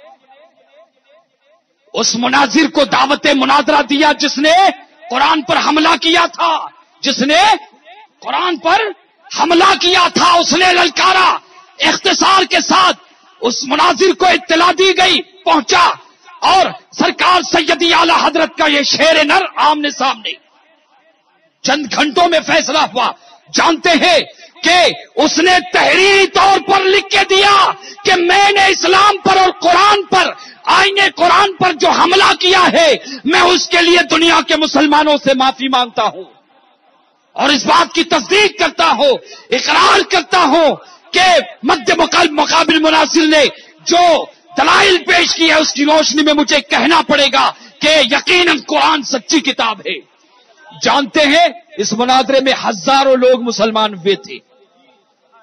اس مناظر کو دعوت مناظرہ دیا جس نے قرآن پر حملہ کیا تھا، جس نے قرآن پر حملہ کیا تھا. اس نے للکارا. اختصار کے ساتھ اس مناظر کو اطلاع دی گئی، پہنچا، اور سرکار سیدی اعلی حضرت کا یہ شیر نر آمنے سامنے. چند گھنٹوں میں فیصلہ ہوا. جانتے ہیں کہ اس نے تحریری طور پر لکھ کے دیا کہ میں نے اسلام پر اور قرآن پر، آئین قرآن پر جو حملہ کیا ہے، میں اس کے لیے دنیا کے مسلمانوں سے معافی مانگتا ہوں اور اس بات کی تصدیق کرتا ہوں، اقرار کرتا ہوں کہ مد مقابل مناظر نے جو دلائل پیش کی ہے اس کی روشنی میں مجھے کہنا پڑے گا کہ یقیناً قرآن سچی کتاب ہے. جانتے ہیں اس مناظرے میں ہزاروں لوگ مسلمان ہوئے تھے.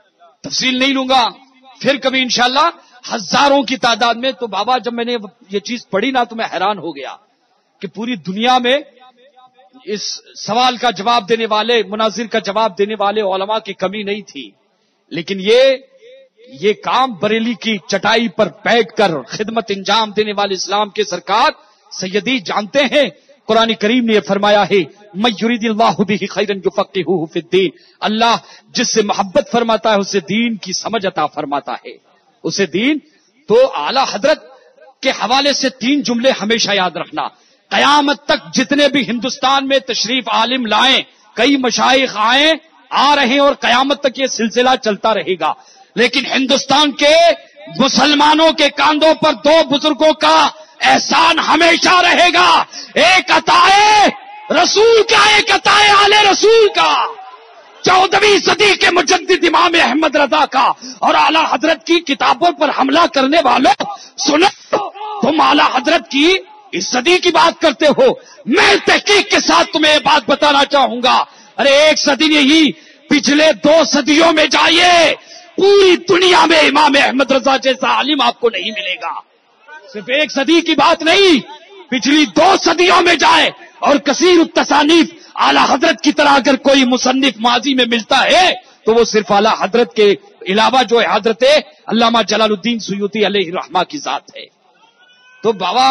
تفصیل نہیں لوں گا، پھر کبھی انشاءاللہ ہزاروں کی تعداد میں. تو بابا جب میں نے یہ چیز پڑھی نا تو میں حیران ہو گیا کہ پوری دنیا میں اس سوال کا جواب دینے والے، مناظر کا جواب دینے والے علماء کی کمی نہیں تھی. لیکن یہ کام بریلی کی چٹائی پر بیٹھ کر خدمت انجام دینے والے اسلام کے سرکار سیدی جانتے ہیں. قرآن کریم نے یہ فرمایا ہے من یرید اللہ بہ خیرا یفقہہ فی الدین، اللہ جس سے محبت فرماتا ہے اسے دین کی سمجھ عطا فرماتا ہے، اسے دین. تو اعلی حضرت کے حوالے سے 3 جملے ہمیشہ یاد رکھنا. قیامت تک جتنے بھی ہندوستان میں تشریف عالم لائیں، کئی مشائخ آئیں، آ رہے ہیں، اور قیامت تک یہ سلسلہ چلتا رہے گا. لیکن ہندوستان کے مسلمانوں کے کاندھوں پر 2 بزرگوں کا احسان ہمیشہ رہے گا. ایک عطائے رسول کا، ایک عطائے آل رسول کا، 14ویں صدی کے مجدد امام احمد رضا کا. اور اعلی حضرت کی کتابوں پر حملہ کرنے والوں سنو، تم اعلی حضرت کی اس صدی کی بات کرتے ہو. میں تحقیق کے ساتھ تمہیں یہ بات بتانا چاہوں گا، ارے 1 صدی نہیں، پچھلے 2 صدیوں میں جائیے، پوری دنیا میں امام احمد رضا جیسا عالم آپ کو نہیں ملے گا. صرف 1 صدی کی بات نہیں، پچھلی 2 صدیوں میں جائے. اور کثیر التصانیف اعلی حضرت کی طرح اگر کوئی مصنف ماضی میں ملتا ہے تو وہ صرف اعلی حضرت کے علاوہ جو ہے حضرت علامہ جلال الدین سیوطی علیہ الرحمہ کی ذات ہے. تو بابا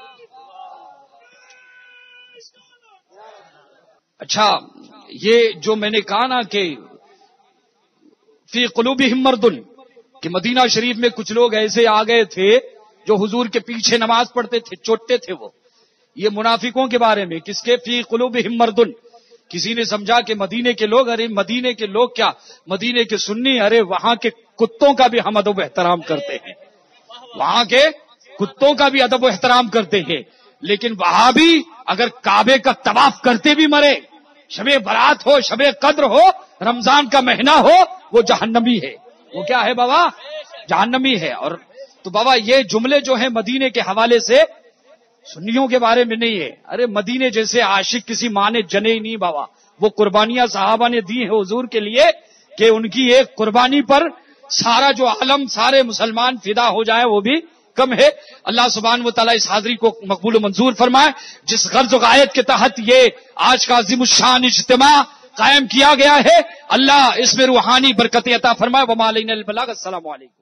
اچھا، یہ جو میں نے کہا نا کہ فی قلوبہم مرض، کہ مدینہ شریف میں کچھ لوگ ایسے آ گئے تھے جو حضور کے پیچھے نماز پڑھتے تھے، چوٹتے تھے. وہ یہ منافقوں کے بارے میں، کس کے؟ فی قلوبہم مرض. کسی نے سمجھا کہ مدینے کے لوگ، ارے مدینے کے لوگ کیا، مدینے کے سنی، ارے وہاں کے کتوں کا بھی ہم ادب و احترام کرتے ہیں، وہاں کے کتوں کا بھی ادب و احترام کرتے ہیں. لیکن وہاں بھی اگر کعبے کا طواف کرتے بھی مرے، شب برات ہو، شب قدر ہو، رمضان کا مہینہ ہو، وہ جہنمی ہے. وہ کیا ہے بابا؟ جہنمی ہے. اور تو بابا یہ جملے جو ہیں مدینے کے حوالے سے سنیوں کے بارے میں نہیں ہے. ارے مدینے جیسے عاشق کسی ماں نے جنے ہی نہیں بابا. وہ قربانیاں صحابہ نے دی ہیں حضور کے لیے کہ ان کی ایک قربانی پر سارا جو عالم، سارے مسلمان فدا ہو جائے، وہ بھی کم ہے. اللہ سبحانہ و تعالیٰ اس حاضری کو مقبول و منظور فرمائے. جس غرض و غایت کے تحت یہ آج کا عظیم الشان اجتماع قائم کیا گیا ہے، اللہ اس میں روحانی برکتیں عطا فرمائے. وما علینا البلاغ. السلام علیکم.